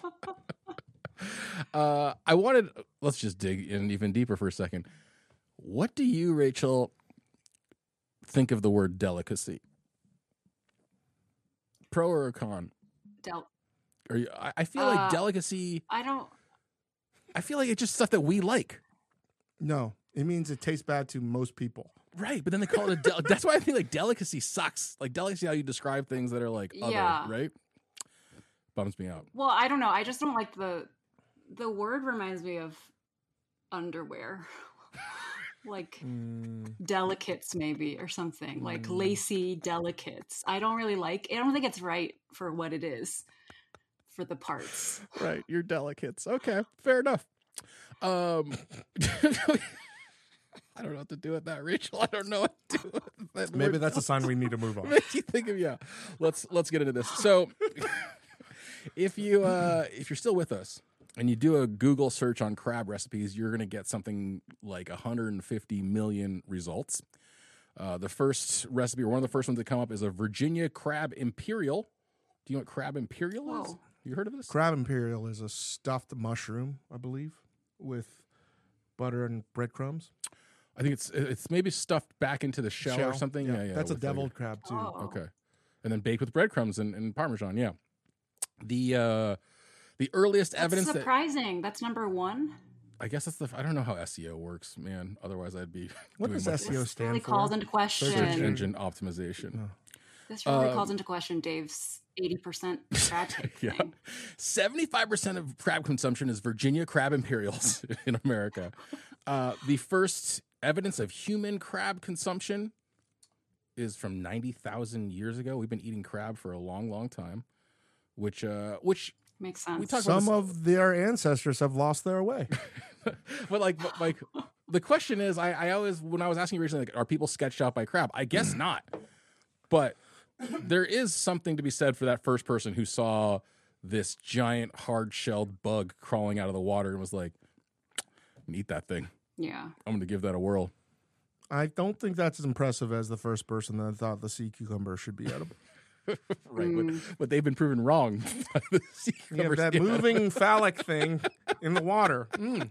Speaker 1: Uh, I wanted. Let's just dig in even deeper for a second. What do you, Rachel, think of the word delicacy? Pro or con?
Speaker 3: Del-
Speaker 1: Are you, I, I feel like
Speaker 3: Uh,
Speaker 1: delicacy.
Speaker 3: I don't.
Speaker 1: I feel like it's just stuff that we like,
Speaker 2: No, it means it tastes bad to most people.
Speaker 1: right? But then they call it a. Del- that's why I think like delicacy sucks. Like delicacy, how you describe things that are like other,
Speaker 3: Yeah.
Speaker 1: right? Bums me out.
Speaker 3: Well, I don't know. I just don't like the the word reminds me of underwear. Like
Speaker 2: Mm.
Speaker 3: delicates maybe or something. Like
Speaker 2: Mm.
Speaker 3: lacy delicates. I don't really like I don't think it's right for what it is for the parts.
Speaker 1: Right, you're delicates. Okay, fair enough. Um, I don't know what to do with that, Rachel. I don't know what to do with that.
Speaker 2: Maybe
Speaker 1: word.
Speaker 2: that's a sign we need to move on.
Speaker 1: Makes you think of yeah. Let's let's get into this. So, if you uh, if you're still with us and you do a Google search on crab recipes, you're going to get something like one hundred fifty million results. Uh, the first recipe, or one of the first ones that come up, is a Virginia crab imperial. Do you know what crab imperial is?
Speaker 3: Whoa.
Speaker 1: You heard of this?
Speaker 2: Crab imperial is a stuffed mushroom, I believe, with butter and breadcrumbs.
Speaker 1: I think it's it's maybe stuffed back into the shell, or something. Yeah, yeah.
Speaker 2: That's a
Speaker 1: with the-
Speaker 2: deviled crab too.
Speaker 3: Oh.
Speaker 1: Okay, and then baked with breadcrumbs and, and parmesan. Yeah. The uh, the earliest
Speaker 3: That's
Speaker 1: evidence that
Speaker 3: surprising. That's number one.
Speaker 1: I guess that's the. I don't know how S E O works, man. Otherwise, I'd be.
Speaker 2: What
Speaker 1: doing
Speaker 2: does
Speaker 1: much
Speaker 2: S E O
Speaker 1: worse.
Speaker 2: stand
Speaker 3: really
Speaker 2: for?
Speaker 3: calls into question.
Speaker 1: Search
Speaker 2: engine.
Speaker 1: engine optimization.
Speaker 3: This really
Speaker 1: Um,
Speaker 3: calls into question Dave's eighty percent crab take
Speaker 1: Yeah.
Speaker 3: thing.
Speaker 1: seventy-five percent of crab consumption is Virginia crab imperials in America. Uh, the first evidence of human crab consumption is from ninety thousand years ago. We've been eating crab for a long, long time, which, uh, which,
Speaker 3: Makes sense.
Speaker 1: we talked about
Speaker 2: Some
Speaker 1: this,
Speaker 2: of their ancestors have lost their way.
Speaker 1: but like, but like, the question is, I, I always, when I was asking originally, like, are people sketched out by crab? I guess not, but there is something to be said for that first person who saw this giant hard-shelled bug crawling out of the water and was like, I'm gonna eat that thing.
Speaker 3: Yeah.
Speaker 1: I'm going to give that a whirl.
Speaker 2: I don't think that's as impressive as the first person that thought the sea cucumber should be edible.
Speaker 1: Right.
Speaker 3: Mm.
Speaker 1: But, but they've been proven wrong. by the sea
Speaker 2: You have
Speaker 1: cucumbers.
Speaker 2: that moving phallic thing in the water. Mm.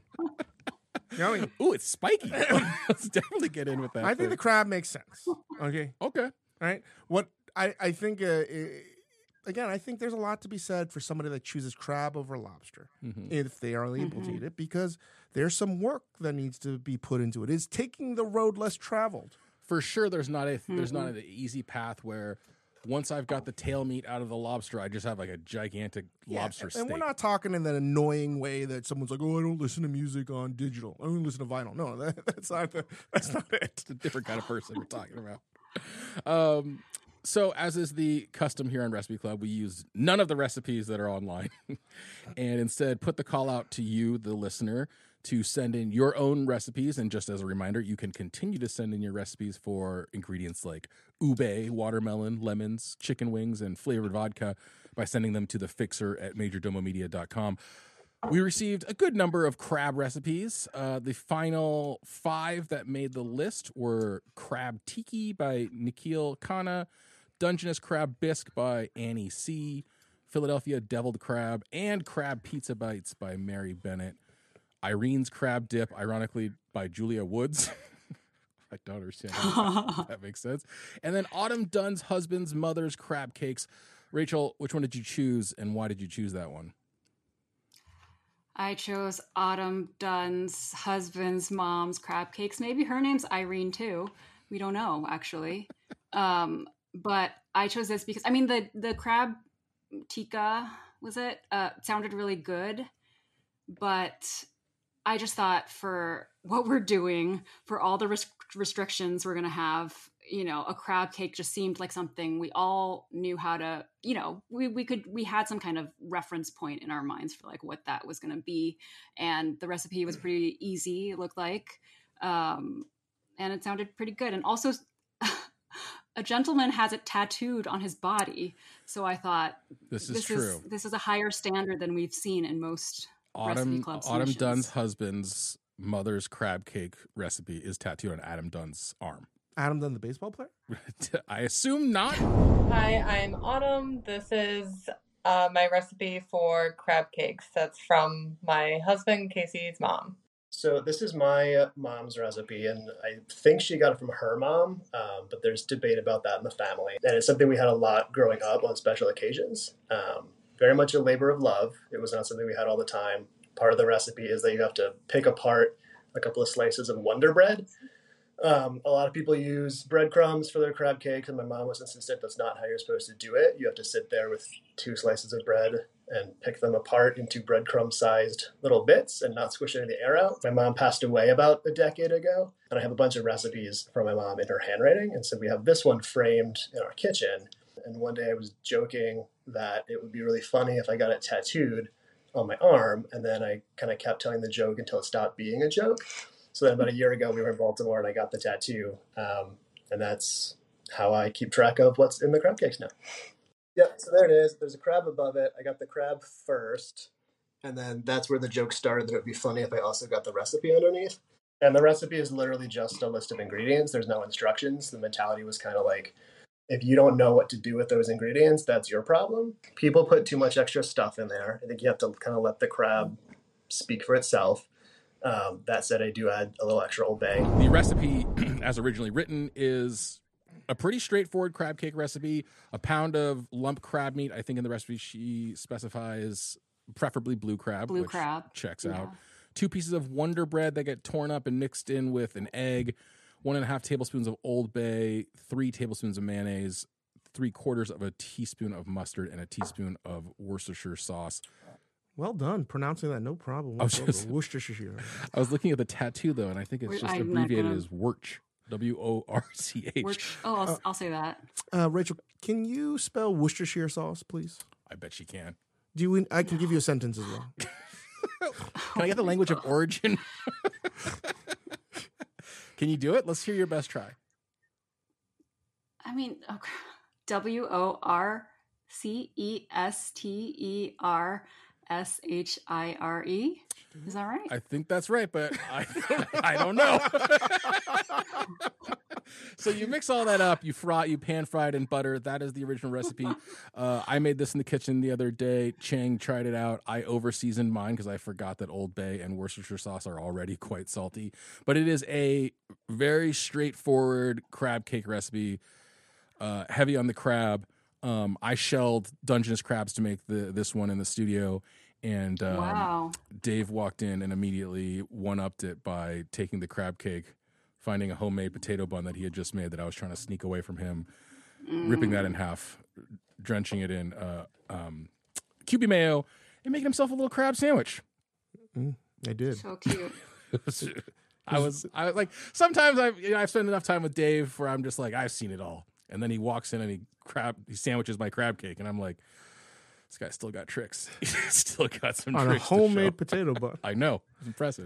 Speaker 2: Yummy.
Speaker 1: Ooh, it's spiky. Let's definitely get in with that.
Speaker 2: I think the
Speaker 1: thing.
Speaker 2: crab makes sense. Okay.
Speaker 1: Okay.
Speaker 2: All right. What I, I think, uh, i- again, I think there's a lot to be said for somebody that chooses crab over lobster
Speaker 1: Mhm.
Speaker 2: if they are able to eat it, because there's some work that needs to be put into it. It's taking the road less traveled.
Speaker 1: For sure, there's not a there's not an easy path where once I've got the tail meat out of the lobster, I just have like a gigantic lobster
Speaker 2: and
Speaker 1: steak.
Speaker 2: we're not talking in that annoying way that someone's like, "Oh, I don't listen to music on digital. I don't listen to vinyl." No, that, that's not the, that's not it.
Speaker 1: It's a different kind of person we're talking about. Um, so, as is the custom here on Recipe Club, we use none of the recipes that are online and instead put the call out to you, the listener, to send in your own recipes. And just as a reminder, you can continue to send in your recipes for ingredients like ube, watermelon, lemons, chicken wings, and flavored vodka by sending them to the fixer at majordomo media dot com. We received a good number of crab recipes. Uh, the final five that made the list were Crab Tiki by Nikhil Khanna, Dungeness Crab Bisque by Annie C., Philadelphia Deviled Crab, and Crab Pizza Bites by Mary Bennett. Irene's Crab Dip, ironically, by Julia Woods. I don't understand how that makes sense. And then Autumn Dunn's Husband's Mother's Crab Cakes. Rachel, which one did you choose, and why did you choose that one?
Speaker 3: I chose Autumn Dunn's husband's mom's crab cakes. Maybe her name's Irene too. We don't know actually. Um, but I chose this because I mean the the crab tikka was it uh, sounded really good, but I just thought for what we're doing, for all the res- restrictions we're gonna have, you know, a crab cake just seemed like something we all knew how to, you know, we, we could, we had some kind of reference point in our minds for like what that was going to be. And the recipe was pretty easy, it looked like. Um, and it sounded pretty good. And also, a gentleman has it tattooed on his body. So I thought,
Speaker 1: This is
Speaker 3: this
Speaker 1: true.
Speaker 3: is this is a higher standard than we've seen in most Recipe
Speaker 1: Autumn
Speaker 3: Club
Speaker 1: Autumn
Speaker 3: submissions.
Speaker 1: Dunn's husband's mother's crab cake recipe is tattooed on Adam Dunn's arm.
Speaker 2: Adam Dunn, the baseball player.
Speaker 1: I assume not.
Speaker 6: Hi, I'm Autumn. This is uh, my recipe for crab cakes. That's from my husband, Casey's mom.
Speaker 7: So this is my uh, mom's recipe, and I think she got it from her mom, um, but there's debate about that in the family. And it's something we had a lot growing up on special occasions. Um, very much a labor of love. It was not something we had all the time. Part of the recipe is that you have to pick apart a couple of slices of Wonder Bread. Um, a lot of people use breadcrumbs for their crab cakes, and my mom was insistent that's not how you're supposed to do it. You have to sit there with two slices of bread and pick them apart into breadcrumb-sized little bits and not squish any of the air out. My mom passed away about a decade ago, and I have a bunch of recipes from my mom in her handwriting, and so we have this one framed in our kitchen. And one day I was joking that it would be really funny if I got it tattooed on my arm, and then I kind of kept telling the joke until it stopped being a joke. So then about a year ago, we were in Baltimore, and I got the tattoo, um, and that's how I keep track of what's in the crab cakes now. Yeah, so there it is. There's a crab above it. I got the crab first, and then that's where the joke started that it would be funny if I also got the recipe underneath. And the recipe is literally just a list of ingredients. There's no instructions. The mentality was kind of like, if you don't know what to do with those ingredients, that's your problem. People put too much extra stuff in there. I think you have to kind of let the crab speak for itself. Um, that said, I do add a little extra Old Bay.
Speaker 1: The recipe, as originally written, is a pretty straightforward crab cake recipe. A pound of lump crab meat. I think in the recipe she specifies preferably blue crab,
Speaker 3: Blue
Speaker 1: which
Speaker 3: crab.
Speaker 1: checks
Speaker 3: Yeah.
Speaker 1: out. two pieces of Wonder Bread that get torn up and mixed in with an egg, one and a half tablespoons of Old Bay, three tablespoons of mayonnaise, three quarters of a teaspoon of mustard, and a teaspoon of Worcestershire sauce.
Speaker 2: Well done. Pronouncing that, no problem.
Speaker 1: I was just-
Speaker 2: Worcestershire.
Speaker 1: I was looking at the tattoo, though, and I think it's
Speaker 3: Wait,
Speaker 1: just
Speaker 3: I'm not
Speaker 1: abbreviated
Speaker 3: gonna-
Speaker 1: as Wirch. W O R C H.
Speaker 3: Work- oh, I'll, I'll say that.
Speaker 2: Uh, Rachel, can you spell Worcestershire sauce, please?
Speaker 1: I bet she can.
Speaker 2: Do you? I can give you a sentence as well.
Speaker 1: Can I get the language of origin? Can you do it? Let's hear your best try.
Speaker 3: I mean, okay. W O R C E S T E R S H I R E. Is that right?
Speaker 1: I think that's right, but I I don't know. So you mix all that up, you fry, you pan fried in butter. That is the original recipe. Uh, I made this in the kitchen the other day. Chang tried it out. I over seasoned mine because I forgot that Old Bay and Worcestershire sauce are already quite salty. But it is a very straightforward crab cake recipe, uh, heavy on the crab. Um, I shelled Dungeness crabs to make the this one in the studio. And um,
Speaker 3: Wow.
Speaker 1: Dave walked in and immediately one-upped it by taking the crab cake, finding a homemade potato bun that he had just made that I was trying to sneak away from him, ripping that in half, drenching it in uh, um, Q B mayo, and making himself a little crab sandwich.
Speaker 2: I did.
Speaker 3: So cute.
Speaker 1: I was, I was like, sometimes I, you know, I've spent enough time with Dave where I'm just like, I've seen it all. And then he walks in and he crab, he sandwiches my crab cake, and I'm like, this guy still got tricks. He's still got some
Speaker 2: On a
Speaker 1: tricks to show.
Speaker 2: homemade potato bun.
Speaker 1: I know. It's impressive.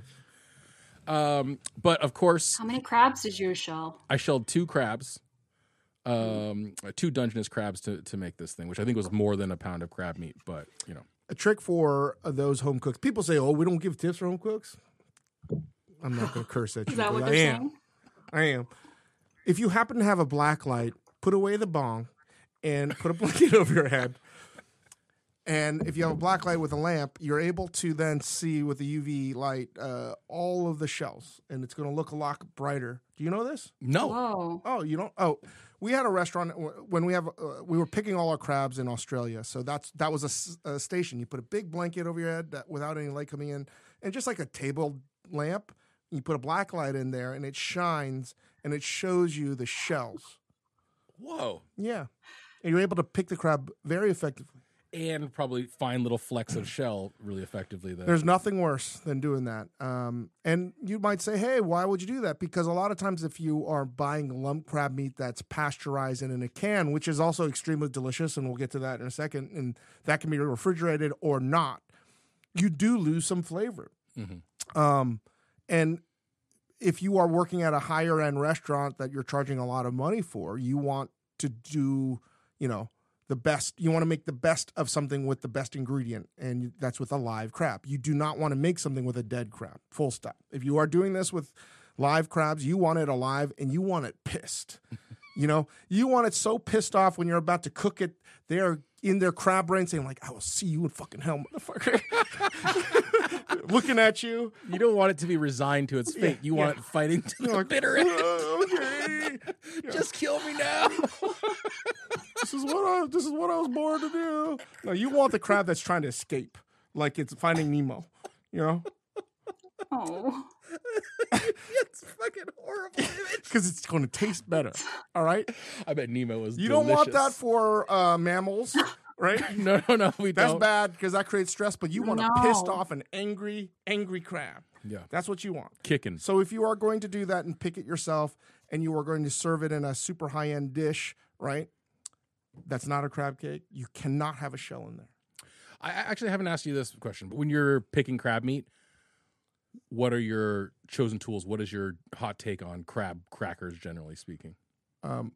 Speaker 1: Um, but of course,
Speaker 3: How many crabs did you shell?
Speaker 1: I shelled two crabs, um, two Dungeness crabs to, to make this thing, which I think was more than a pound of crab meat. But, you know,
Speaker 2: A trick for uh, those home cooks. People say, "Oh, we don't give tips for home cooks." I'm not going to curse at you.
Speaker 3: Is that
Speaker 2: but
Speaker 3: what
Speaker 2: I
Speaker 3: they're
Speaker 2: am.
Speaker 3: saying?
Speaker 2: I am. If you happen to have a black light, put away the bong and put a blanket over your head. And if you have a black light with a lamp, you're able to then see with the U V light uh, all of the shells, and it's going to look a lot brighter. Do you know this?
Speaker 1: no.
Speaker 3: Whoa.
Speaker 2: Oh, you don't? Oh, we had a restaurant when we have uh, we were picking all our crabs in Australia. So that's that was a s- a, station. You put a big blanket over your head that, without any light coming in, and just like a table lamp, you put a black light in there, and it shines and it shows you the shells.
Speaker 1: Whoa.
Speaker 2: Yeah, and you're able to pick the crab very effectively.
Speaker 1: And probably find little flecks of shell really effectively. That
Speaker 2: There's nothing worse than doing that. Um, and you might say, hey, why would you do that? Because a lot of times if you are buying lump crab meat that's pasteurized and in a can, which is also extremely delicious, and we'll get to that in a second, and that can be refrigerated or not, you do lose some flavor.
Speaker 1: Mhm.
Speaker 2: Um, and if you are working at a higher end restaurant that you're charging a lot of money for, you want to do, you know, the best. You want to make the best of something with the best ingredient, and you- that's with a live crab. You do not want to make something with a dead crab. Full stop. If you are doing this with live crabs, you want it alive and you want it pissed. You know, you want it so pissed off when you're about to cook it. They're in their crab brain saying like, "I will see you in fucking hell, motherfucker." Looking at you.
Speaker 1: you don't want it to be resigned to its fate. You want
Speaker 2: yeah.
Speaker 1: it fighting to the
Speaker 2: You're like,
Speaker 1: bitter end.
Speaker 2: "Oh, okay.
Speaker 1: Just kill me now.
Speaker 2: This is what I this is what I was born to do. No, you want the crab that's trying to escape, like it's Finding Nemo. You know,
Speaker 3: Oh.
Speaker 1: It's fucking horrible.
Speaker 2: because it's going to taste better. All right,
Speaker 1: I bet Nemo was.
Speaker 2: you don't want that
Speaker 1: delicious.
Speaker 2: for uh, mammals, right?
Speaker 1: No, no, no. We
Speaker 2: That's
Speaker 1: don't.
Speaker 2: bad because that creates stress. But you want
Speaker 3: No.
Speaker 2: a pissed off and angry, angry crab.
Speaker 1: Yeah,
Speaker 2: That's what you want.
Speaker 1: kicking.
Speaker 2: So if you are going to do that and pick it yourself, and you are going to serve it in a super high end dish, right? That's not a crab cake. You cannot have a shell in there.
Speaker 1: I I actually haven't asked you this question, but when you're picking crab meat, what are your chosen tools? What is your hot take on crab crackers, generally speaking?
Speaker 2: Um,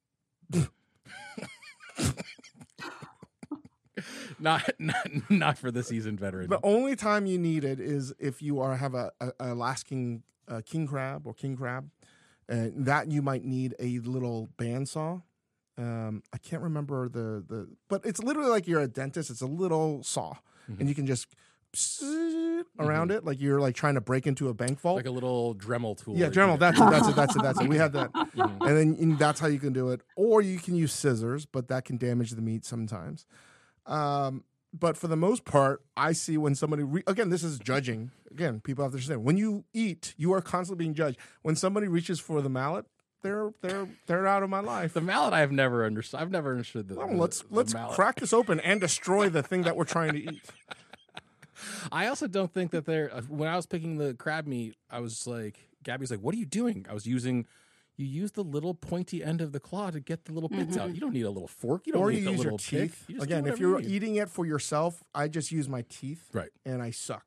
Speaker 1: Not, not, not for the seasoned veteran.
Speaker 2: The only time you need it is if you are have a, a, a Alaskan uh, king crab or king crab, and that you might need a little bandsaw. Um, I can't remember the the, but it's literally like you're a dentist. It's a little saw, and you can just psst around it like you're like trying to break into a bank vault.
Speaker 1: like a little Dremel tool.
Speaker 2: Yeah,
Speaker 1: that you
Speaker 2: Dremel.
Speaker 1: can-
Speaker 2: That's it. That's it. That's it. That's it. We had that,
Speaker 1: Mhm.
Speaker 2: and then and that's how you can do it. Or you can use scissors, but that can damage the meat sometimes. Um, but for the most part, I see when somebody re- again, this is judging. Again, people have to understand when you eat, you are constantly being judged. When somebody reaches for the mallet, they're they're they're out of my life.
Speaker 1: The mallet I've never understood. I've never understood the.
Speaker 2: Well,
Speaker 1: the-
Speaker 2: let's
Speaker 1: the
Speaker 2: let's
Speaker 1: mallet.
Speaker 2: crack this open and destroy the thing that we're trying to eat.
Speaker 1: I also don't think that they're. uh, When I was picking the crab meat, I was like, Gabby's like, "What are you doing?" I was using. You use the little pointy end of the claw to get the little bits out. You don't need a little fork. You don't
Speaker 2: Or
Speaker 1: need
Speaker 2: you
Speaker 1: a
Speaker 2: use your
Speaker 1: little pick.
Speaker 2: teeth.
Speaker 1: You just do
Speaker 2: Again, if
Speaker 1: whatever
Speaker 2: you're
Speaker 1: you need.
Speaker 2: eating it for yourself, I just use my teeth.
Speaker 1: Right.
Speaker 2: And I suck.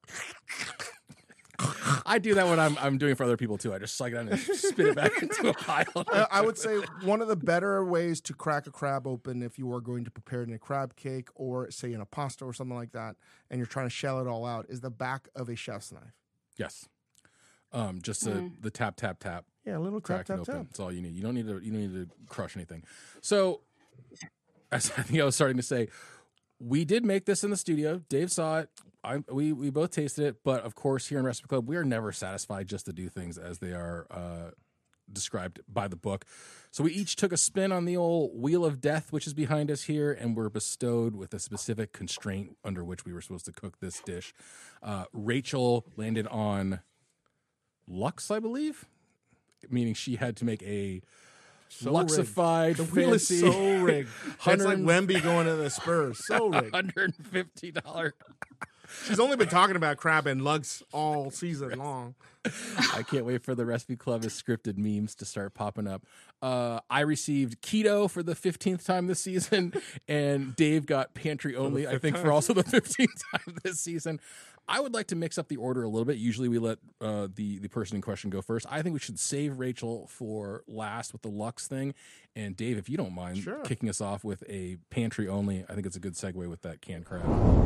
Speaker 1: I do that when I'm I'm doing it for other people too. I just suck it out and spit it back into a pile.
Speaker 2: I, I would say one of the better ways to crack a crab open if you are going to prepare it in a crab cake or say in a pasta or something like that, and you're trying to shell it all out, is the back of a chef's knife.
Speaker 1: Yes. Um, just the the tap tap tap.
Speaker 2: Yeah, a little
Speaker 1: Crack
Speaker 2: tap
Speaker 1: it
Speaker 2: tap
Speaker 1: open.
Speaker 2: tap.
Speaker 1: That's all you need. You don't need to. You don't need to crush anything. So, as I think I was starting to say, we did make this in the studio. Dave saw it. I, we we both tasted it. But of course, here in Recipe Club, we are never satisfied just to do things as they are uh, described by the book. So we each took a spin on the old wheel of death, which is behind us here, and were bestowed with a specific constraint under which we were supposed to cook this dish. Uh, Rachel landed on Lux, I believe, meaning she had to make a
Speaker 2: So
Speaker 1: Luxified,
Speaker 2: The wheel is
Speaker 1: fancy,
Speaker 2: so rigged. It's like
Speaker 1: hundred-
Speaker 2: Wemby going to the Spurs. So rigged.
Speaker 1: one hundred fifty dollars.
Speaker 2: She's only been talking about crab and lugs all season long.
Speaker 1: I can't wait for the Recipe Club as scripted memes to start popping up. Uh, I received keto for the fifteenth time this season, and Dave got pantry only, I think, for also the fifteenth time this season. I would like to mix up the order a little bit. Usually we let uh, the, the person in question go first. I think we should save Rachel for last with the Lux thing. And Dave, if you don't mind
Speaker 2: Sure.
Speaker 1: kicking us off with a pantry only, I think it's a good segue with that canned crab.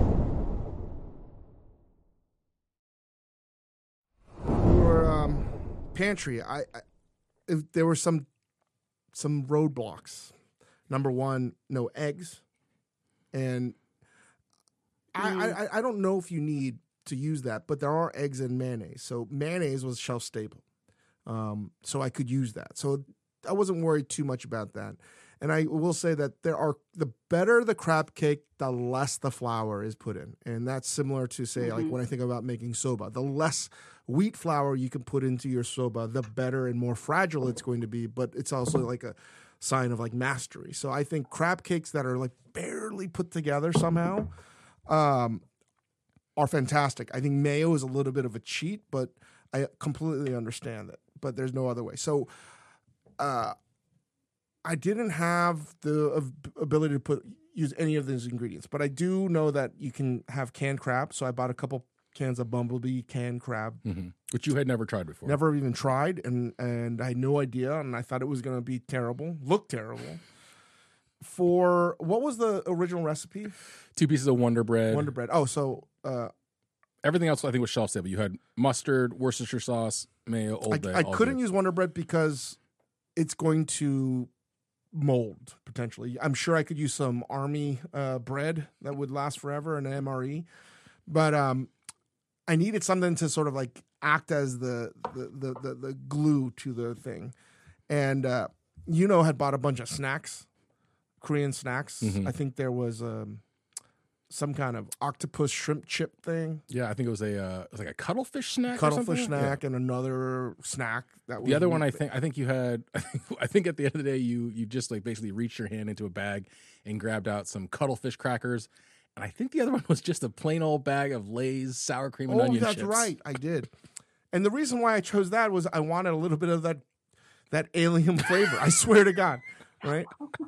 Speaker 2: For um, pantry, I, I if there were some some roadblocks. Number one, no eggs, and I, I I don't know if you need to use that, but there are eggs and mayonnaise. So mayonnaise was shelf stable, um, so I could use that. So I wasn't worried too much about that. And I will say that there are the better the crab cake, the less the flour is put in, and that's similar to say like when I think about making soba. The less wheat flour you can put into your soba, the better and more fragile it's going to be. But it's also like a sign of like mastery. So I think crab cakes that are like barely put together somehow um, are fantastic. I think mayo is a little bit of a cheat, but I completely understand it. But there's no other way. So. Uh, I didn't have the ab- ability to put use any of those ingredients, but I do know that you can have canned crab. So I bought a couple cans of Bumblebee canned crab.
Speaker 1: Mm-hmm. Which you had never tried before.
Speaker 2: Never even tried, and and I had no idea, and I thought it was going to be terrible, look terrible. For what was the original recipe?
Speaker 1: Two pieces of Wonder Bread.
Speaker 2: Wonder Bread. Oh, so uh,
Speaker 1: Everything else I think was shelf stable. You had mustard, Worcestershire sauce, mayo, Old
Speaker 2: I,
Speaker 1: Bay.
Speaker 2: I
Speaker 1: all
Speaker 2: couldn't
Speaker 1: good.
Speaker 2: use Wonder Bread because it's going to mold potentially. I'm sure I could use some army uh, bread that would last forever, an M R E, but um, I needed something to sort of like act as the the the, the, the glue to the thing. And uh, you know, had bought a bunch of snacks, Korean snacks.
Speaker 1: Mhm.
Speaker 2: I think there was um, some kind of octopus shrimp chip thing,
Speaker 1: Yeah, I think it was a uh, it was like a cuttlefish snack. or
Speaker 2: cuttlefish
Speaker 1: something?
Speaker 2: snack,
Speaker 1: Yeah.
Speaker 2: and another snack that was
Speaker 1: The other one, I think, I think you had. I think at the end of the day, you you just like basically reached your hand into a bag and grabbed out some cuttlefish crackers, and I think the other one was just a plain old bag of Lay's sour cream and
Speaker 2: Oh,
Speaker 1: onion
Speaker 2: that's
Speaker 1: chips.
Speaker 2: right. I did. And the reason why I chose that was I wanted a little bit of that that alien flavor. I swear to God. Right?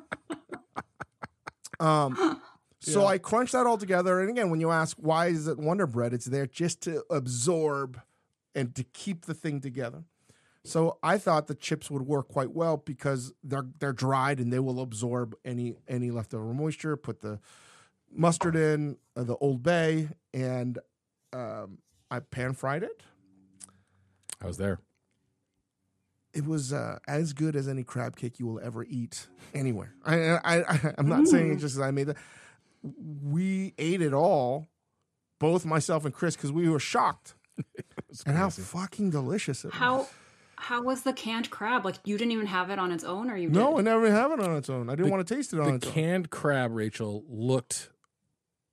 Speaker 2: Um so
Speaker 1: Yeah.
Speaker 2: I crunched that all together. And again, when you ask why is it Wonder Bread, it's there just to absorb and to keep the thing together. So I thought the chips would work quite well because they're they're dried and they will absorb any any leftover moisture. Put the mustard in, uh, the Old Bay, and um, I pan fried it.
Speaker 1: I was there.
Speaker 2: It was uh, as good as any crab cake you will ever eat anywhere. I, I, I I'm not saying it just because I made that. We ate it all, both myself and Chris, because we were shocked
Speaker 1: was
Speaker 2: and how
Speaker 1: crazy.
Speaker 2: fucking delicious it was.
Speaker 3: How how was the canned crab? Like you didn't even have it on its own, or you
Speaker 2: No, I
Speaker 3: did?
Speaker 2: never have it on its own. I didn't want to taste it on
Speaker 1: The
Speaker 2: its own.
Speaker 1: canned crab, Rachel, looked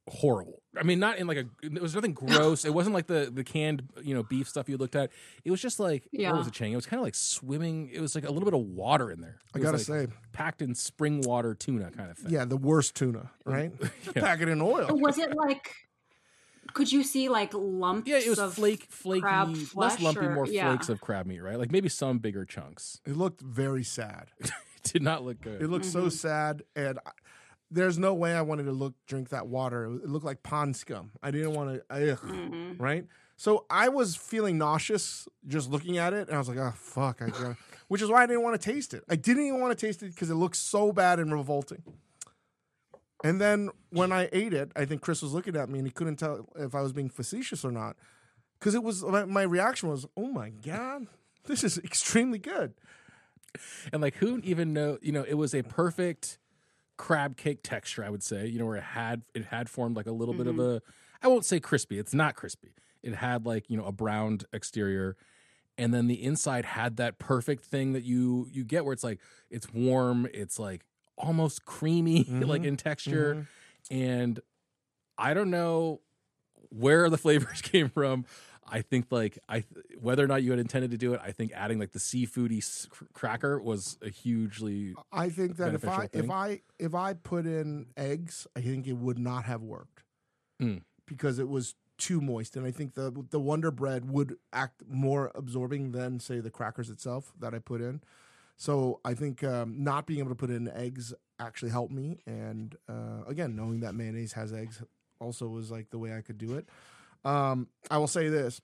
Speaker 1: horrible. I mean, not in like a. It was nothing gross. It wasn't like the the canned you know beef stuff you looked at. It was just like
Speaker 3: Yeah.
Speaker 1: what was it, Chang? It was kind of like swimming. It was like a little bit of water in there.
Speaker 2: I
Speaker 1: It was
Speaker 2: gotta
Speaker 1: like
Speaker 2: say,
Speaker 1: packed in spring water tuna kind of thing.
Speaker 2: yeah, the worst tuna, right? Just
Speaker 1: Yeah.
Speaker 2: pack it in oil.
Speaker 3: Was it like? Could you see like lumps?
Speaker 1: Yeah, it was
Speaker 3: of
Speaker 1: flake, flaky,
Speaker 3: crab
Speaker 1: less
Speaker 3: flesh
Speaker 1: lumpy,
Speaker 3: or-
Speaker 1: more
Speaker 3: yeah.
Speaker 1: flakes of crab meat, right? Like maybe some bigger chunks.
Speaker 2: It looked very sad.
Speaker 1: It did not look good.
Speaker 2: It looked so sad, and I, there's no way I wanted to look drink that water. It looked like pond scum. I didn't want to. Ugh,
Speaker 3: Mhm.
Speaker 2: right? So I was feeling nauseous just looking at it, and I was like, "Oh fuck!" I got, which is why I didn't want to taste it. I didn't even want to taste it because it looked so bad and revolting. And then when I ate it, I think Chris was looking at me and he couldn't tell if I was being facetious or not, because it was my, my reaction was, "Oh my god, this is extremely good."
Speaker 1: And like, who even know? You know, it was a perfect crab cake texture. I would say, you know, where it had it had formed like a little bit of
Speaker 3: Mm-hmm.
Speaker 1: a. I won't say crispy. It's not crispy. It had like you know a browned exterior, and then the inside had that perfect thing that you you get where it's like it's warm. It's like almost creamy, like in texture, and I don't know where the flavors came from. I think like I whether or not you had intended to do it, I think adding like the seafoody s- cr- cracker was a hugely
Speaker 2: I think that if I
Speaker 1: beneficial
Speaker 2: if
Speaker 1: thing.
Speaker 2: I if I put in eggs, I think it would not have worked
Speaker 1: Mm.
Speaker 2: because it was too moist, and I think the the Wonder Bread would act more absorbing than say the crackers itself that I put in. So I think um, not being able to put in eggs actually helped me, and uh, again, knowing that mayonnaise has eggs also was like the way I could do it. Um, I will say this.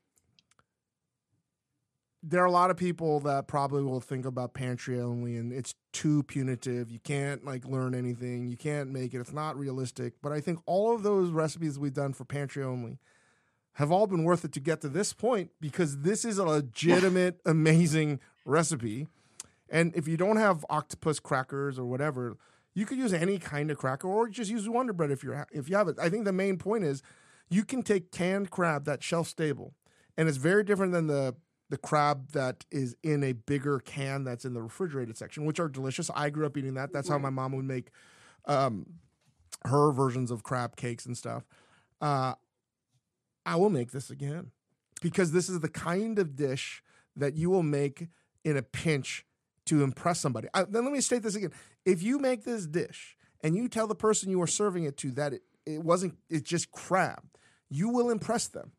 Speaker 2: There are a lot of people that probably will think about pantry only and it's too punitive. You can't like learn anything. You can't make it. It's not realistic. But I think all of those recipes we've done for pantry only have all been worth it to get to this point because this is a legitimate, amazing recipe. And if you don't have octopus crackers or whatever, you could use any kind of cracker or just use Wonder Bread if you're if you have it. I think the main point is you can take canned crab that's shelf stable, and it's very different than the the crab that is in a bigger can that's in the refrigerated section, which are delicious. I grew up eating that. That's how my mom would make um, her versions of crab cakes and stuff. Uh, I will make this again because this is the kind of dish that you will make in a pinch to impress somebody. I, then let me state this again. If you make this dish and you tell the person you are serving it to that it, it wasn't, it's just crab, you will impress them.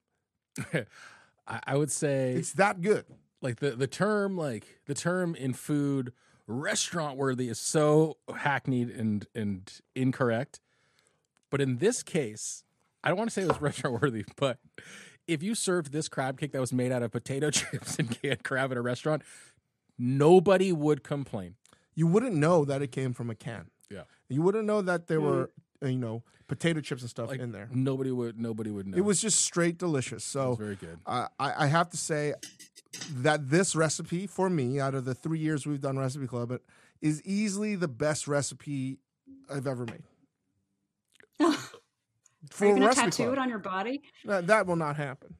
Speaker 1: I, I would say
Speaker 2: It's that good.
Speaker 1: like the the term like the term in food restaurant worthy is so hackneyed and and incorrect. But in this case, I don't want to say it was restaurant worthy, but if you served this crab cake that was made out of potato chips and canned crab at a restaurant, nobody would complain.
Speaker 2: You wouldn't know that it came from a can.
Speaker 1: Yeah.
Speaker 2: You wouldn't know that there were, uh, you know, potato chips and stuff
Speaker 1: Like
Speaker 2: in there.
Speaker 1: nobody would nobody would know.
Speaker 2: It was just straight delicious.
Speaker 1: It
Speaker 2: So
Speaker 1: was very good.
Speaker 2: uh, I, I have to say that this recipe for me, out of the three years we've done Recipe Club, it is easily the best recipe I've ever made.
Speaker 3: Are
Speaker 2: For
Speaker 3: you going to
Speaker 2: Recipe
Speaker 3: tattoo
Speaker 2: Club.
Speaker 3: it on your body?
Speaker 2: That, that will not happen.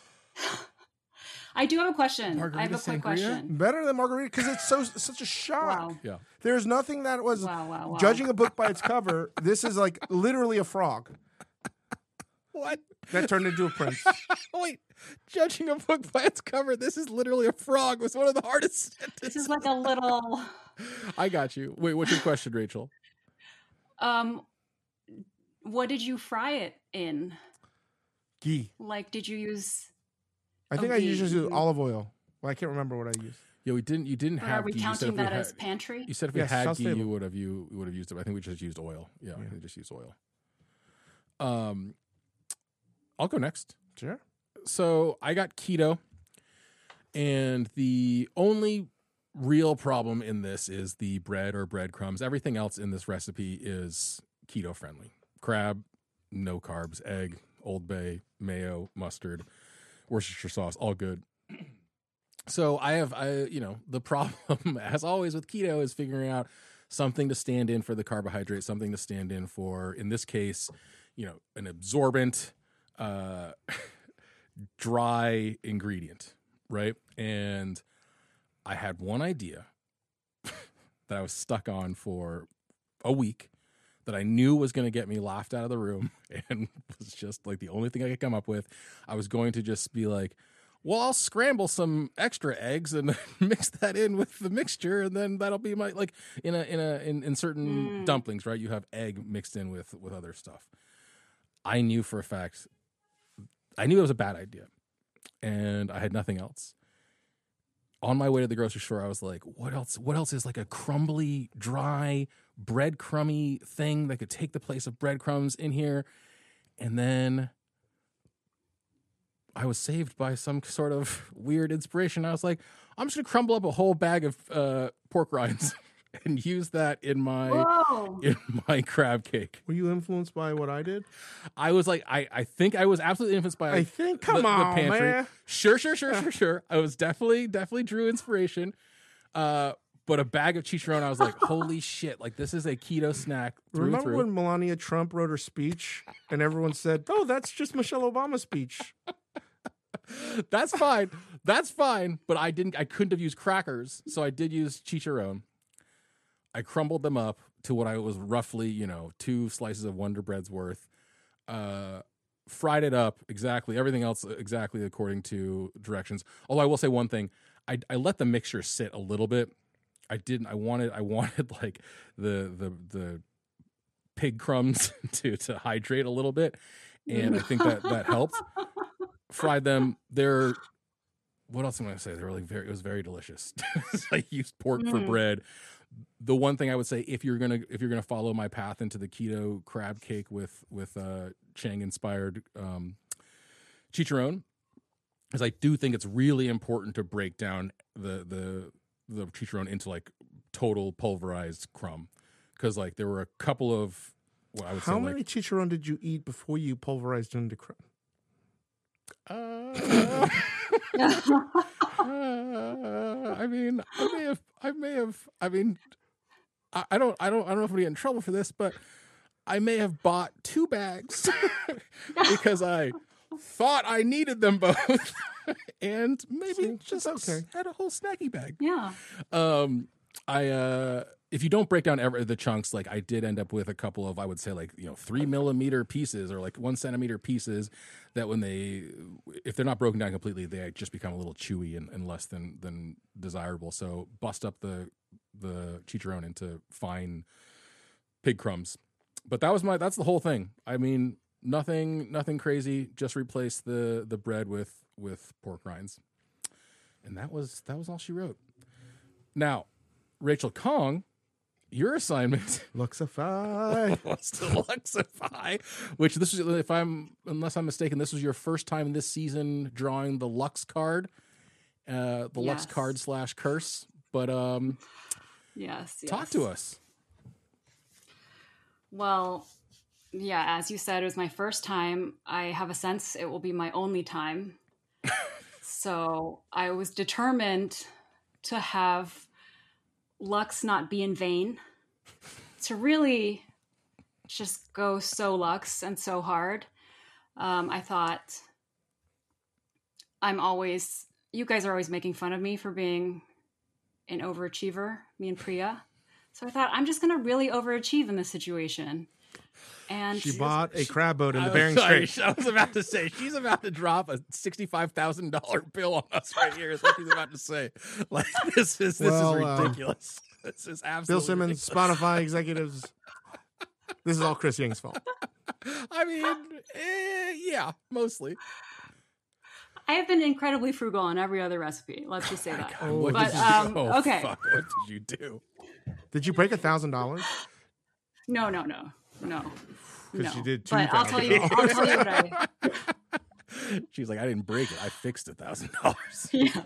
Speaker 3: I do have a question. I have
Speaker 1: Margarita
Speaker 3: a quick
Speaker 1: sangria?
Speaker 3: question.
Speaker 2: Better than margarita because it's so such a shock.
Speaker 3: Wow.
Speaker 1: Yeah.
Speaker 2: There's nothing that was
Speaker 3: Wow, wow, wow.
Speaker 2: judging a book by its cover. This is like literally a frog
Speaker 1: What?
Speaker 2: that turned into a prince.
Speaker 1: Wait, judging a book by its cover, this is literally a frog was one of the hardest
Speaker 3: This
Speaker 1: sentences.
Speaker 3: is like a little.
Speaker 1: I got you. Wait, what's your question, Rachel?
Speaker 3: Um, what did you fry it in?
Speaker 2: Ghee.
Speaker 3: Like, did you use?
Speaker 2: I think
Speaker 3: Oh,
Speaker 2: I
Speaker 3: ghee.
Speaker 2: usually use
Speaker 3: Mhm.
Speaker 2: olive oil. Well, I can't remember what I used.
Speaker 1: Yeah, we didn't. You didn't
Speaker 3: Or
Speaker 1: have.
Speaker 3: are we
Speaker 1: ghee. You said
Speaker 3: counting
Speaker 1: if we
Speaker 3: that
Speaker 1: had-
Speaker 3: as pantry?
Speaker 1: You said if we
Speaker 2: Yes,
Speaker 1: had
Speaker 2: shelf
Speaker 1: ghee,
Speaker 2: stable.
Speaker 1: you would have you would have used it. I think we just used oil. Yeah,
Speaker 2: Yeah.
Speaker 1: we just used oil. Um, I'll go next.
Speaker 2: Sure.
Speaker 1: So I got keto, and the only real problem in this is the bread or breadcrumbs. Everything else in this recipe is keto friendly. Crab, no carbs, egg, Old Bay, mayo, mustard, Worcestershire sauce, all good. So I have, I you know, the problem as always with keto is figuring out something to stand in for the carbohydrate, something to stand in for, in this case, you know, an absorbent, uh, dry ingredient, right? And I had one idea that I was stuck on for a week that I knew was going to get me laughed out of the room and was just like the only thing I could come up with. I was going to just be like, well, I'll scramble some extra eggs and mix that in with the mixture, and then that'll be my, like, in a in a in, in certain
Speaker 3: Mm.
Speaker 1: dumplings, right? You have egg mixed in with with other stuff. I knew for a fact, I knew it was a bad idea, and I had nothing else. On my way to the grocery store, I was like, what else? What else is like a crumbly, dry, breadcrumby thing that could take the place of breadcrumbs in here? And then I was saved by some sort of weird inspiration. I was like, I'm just gonna crumble up a whole bag of uh, pork rinds and use that in my
Speaker 3: Whoa.
Speaker 1: in my crab cake.
Speaker 2: Were you influenced by what I did?
Speaker 1: I was like, I, I think I was absolutely influenced by
Speaker 2: I think.
Speaker 1: the,
Speaker 2: Come
Speaker 1: the
Speaker 2: on,
Speaker 1: pantry.
Speaker 2: man.
Speaker 1: Sure, sure, sure, sure, sure. I was definitely, definitely drew inspiration. Uh, but a bag of chicharron, I was like, holy shit! Like, this is a keto snack through and
Speaker 2: Remember
Speaker 1: through.
Speaker 2: when Melania Trump wrote her speech and everyone said, "Oh, that's just Michelle Obama's speech."
Speaker 1: That's fine. That's fine. But I didn't. I couldn't have used crackers, so I did use chicharron. I crumbled them up to what I was roughly, you know, two slices of Wonder Bread's worth. Uh, fried it up exactly. Everything else exactly according to directions. Although I will say one thing: I, I let the mixture sit a little bit. I didn't. I wanted. I wanted like the the the pig crumbs to to hydrate a little bit, and I think that that helped. Fried them. They're what else am I gonna say? They were like very. It was very delicious. I used pork for
Speaker 3: Mm.
Speaker 1: bread. The one thing I would say, if you're gonna if you're gonna follow my path into the keto crab cake with with uh, Chang inspired um, chicharron, is I do think it's really important to break down the the the chicharron into like total pulverized crumb, because like there were a couple of what I would
Speaker 2: How
Speaker 1: say
Speaker 2: many
Speaker 1: like
Speaker 2: chicharron did you eat before you pulverized into crumb?
Speaker 1: uh, uh, I mean I may have I may have I mean I, I don't I don't I don't know if I'm gonna get in trouble for this, but I may have bought two bags because I thought I needed them both, and maybe
Speaker 2: See,
Speaker 1: just
Speaker 2: that's okay.
Speaker 1: had a whole snacky bag.
Speaker 3: Yeah.
Speaker 1: Um, I uh, if you don't break down ever the chunks, like I did end up with a couple of, I would say like you know three millimeter pieces or like one centimeter pieces that when they, if they're not broken down completely, they just become a little chewy and, and less than than desirable. So bust up the the chicharron into fine pig crumbs. But that was my that's the whole thing. I mean, nothing nothing crazy. Just replace the the bread with with pork rinds, and that was that was all she wrote. Now, Rachel Kong, your assignment
Speaker 2: Luxify.
Speaker 1: was to Luxify, which this is, if I'm unless I'm mistaken, this was your first time this season drawing the Lux card, uh, the Lux
Speaker 3: Yes.
Speaker 1: card slash curse. But um,
Speaker 3: Yes, yes.
Speaker 1: talk to us.
Speaker 3: Well, yeah, as you said, it was my first time. I have a sense it will be my only time. So I was determined to have Lux not be in vain, to really just go so Lux and so hard. Um, I thought I'm always, you guys are always making fun of me for being an overachiever, me and Priya. So I thought I'm just going to really overachieve in this situation. And
Speaker 2: She bought a crab boat in the
Speaker 1: I
Speaker 2: Bering
Speaker 1: was, sorry,
Speaker 2: Strait.
Speaker 1: I was about to say she's about to drop a sixty-five thousand dollar bill on us right here. Is what she's about to say. Like this is this
Speaker 2: Well,
Speaker 1: is
Speaker 2: um,
Speaker 1: ridiculous. This is absolutely
Speaker 2: Bill Simmons,
Speaker 1: ridiculous.
Speaker 2: Spotify executives. This is all Chris Ying's fault.
Speaker 1: I mean, eh, yeah, mostly.
Speaker 3: I have been incredibly frugal on every other recipe. Let's just say that.
Speaker 1: What
Speaker 3: But,
Speaker 1: did you
Speaker 3: um,
Speaker 1: do? Oh,
Speaker 3: okay.
Speaker 1: fuck, what did you do?
Speaker 2: Did you break a thousand dollars?
Speaker 3: No, no, no, no.
Speaker 2: 'Cause
Speaker 3: no.
Speaker 2: you did
Speaker 3: But I'll tell you. I'll tell you what I.
Speaker 1: She's like, I didn't break it. I fixed a thousand dollars.
Speaker 3: Yeah.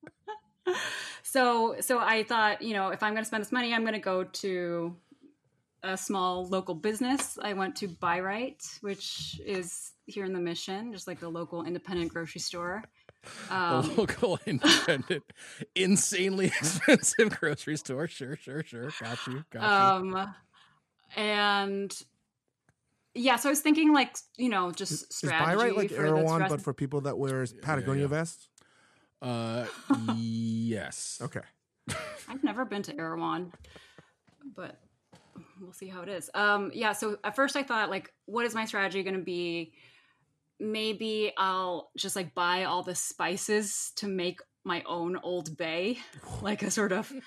Speaker 3: So, so I thought, you know, if I'm going to spend this money, I'm going to go to a small local business. I went to Buy Right, which is here in the Mission, just like the local independent grocery store.
Speaker 1: A local independent, insanely expensive grocery store. Sure, sure, sure. Got you. Got you.
Speaker 3: Um, and yeah, so I was thinking, like, you know, just
Speaker 2: Is
Speaker 3: strategy
Speaker 2: Buy Right like
Speaker 3: for the
Speaker 2: Erewhon,
Speaker 3: stress-
Speaker 2: but for people that wears Patagonia
Speaker 1: yeah.
Speaker 2: vests?
Speaker 1: Uh, yes.
Speaker 2: Okay.
Speaker 3: I've never been to Erewhon, but we'll see how it is. Um, yeah. So at first I thought like, what is my strategy going to be? Maybe I'll just like buy all the spices to make my own Old Bay, like a sort of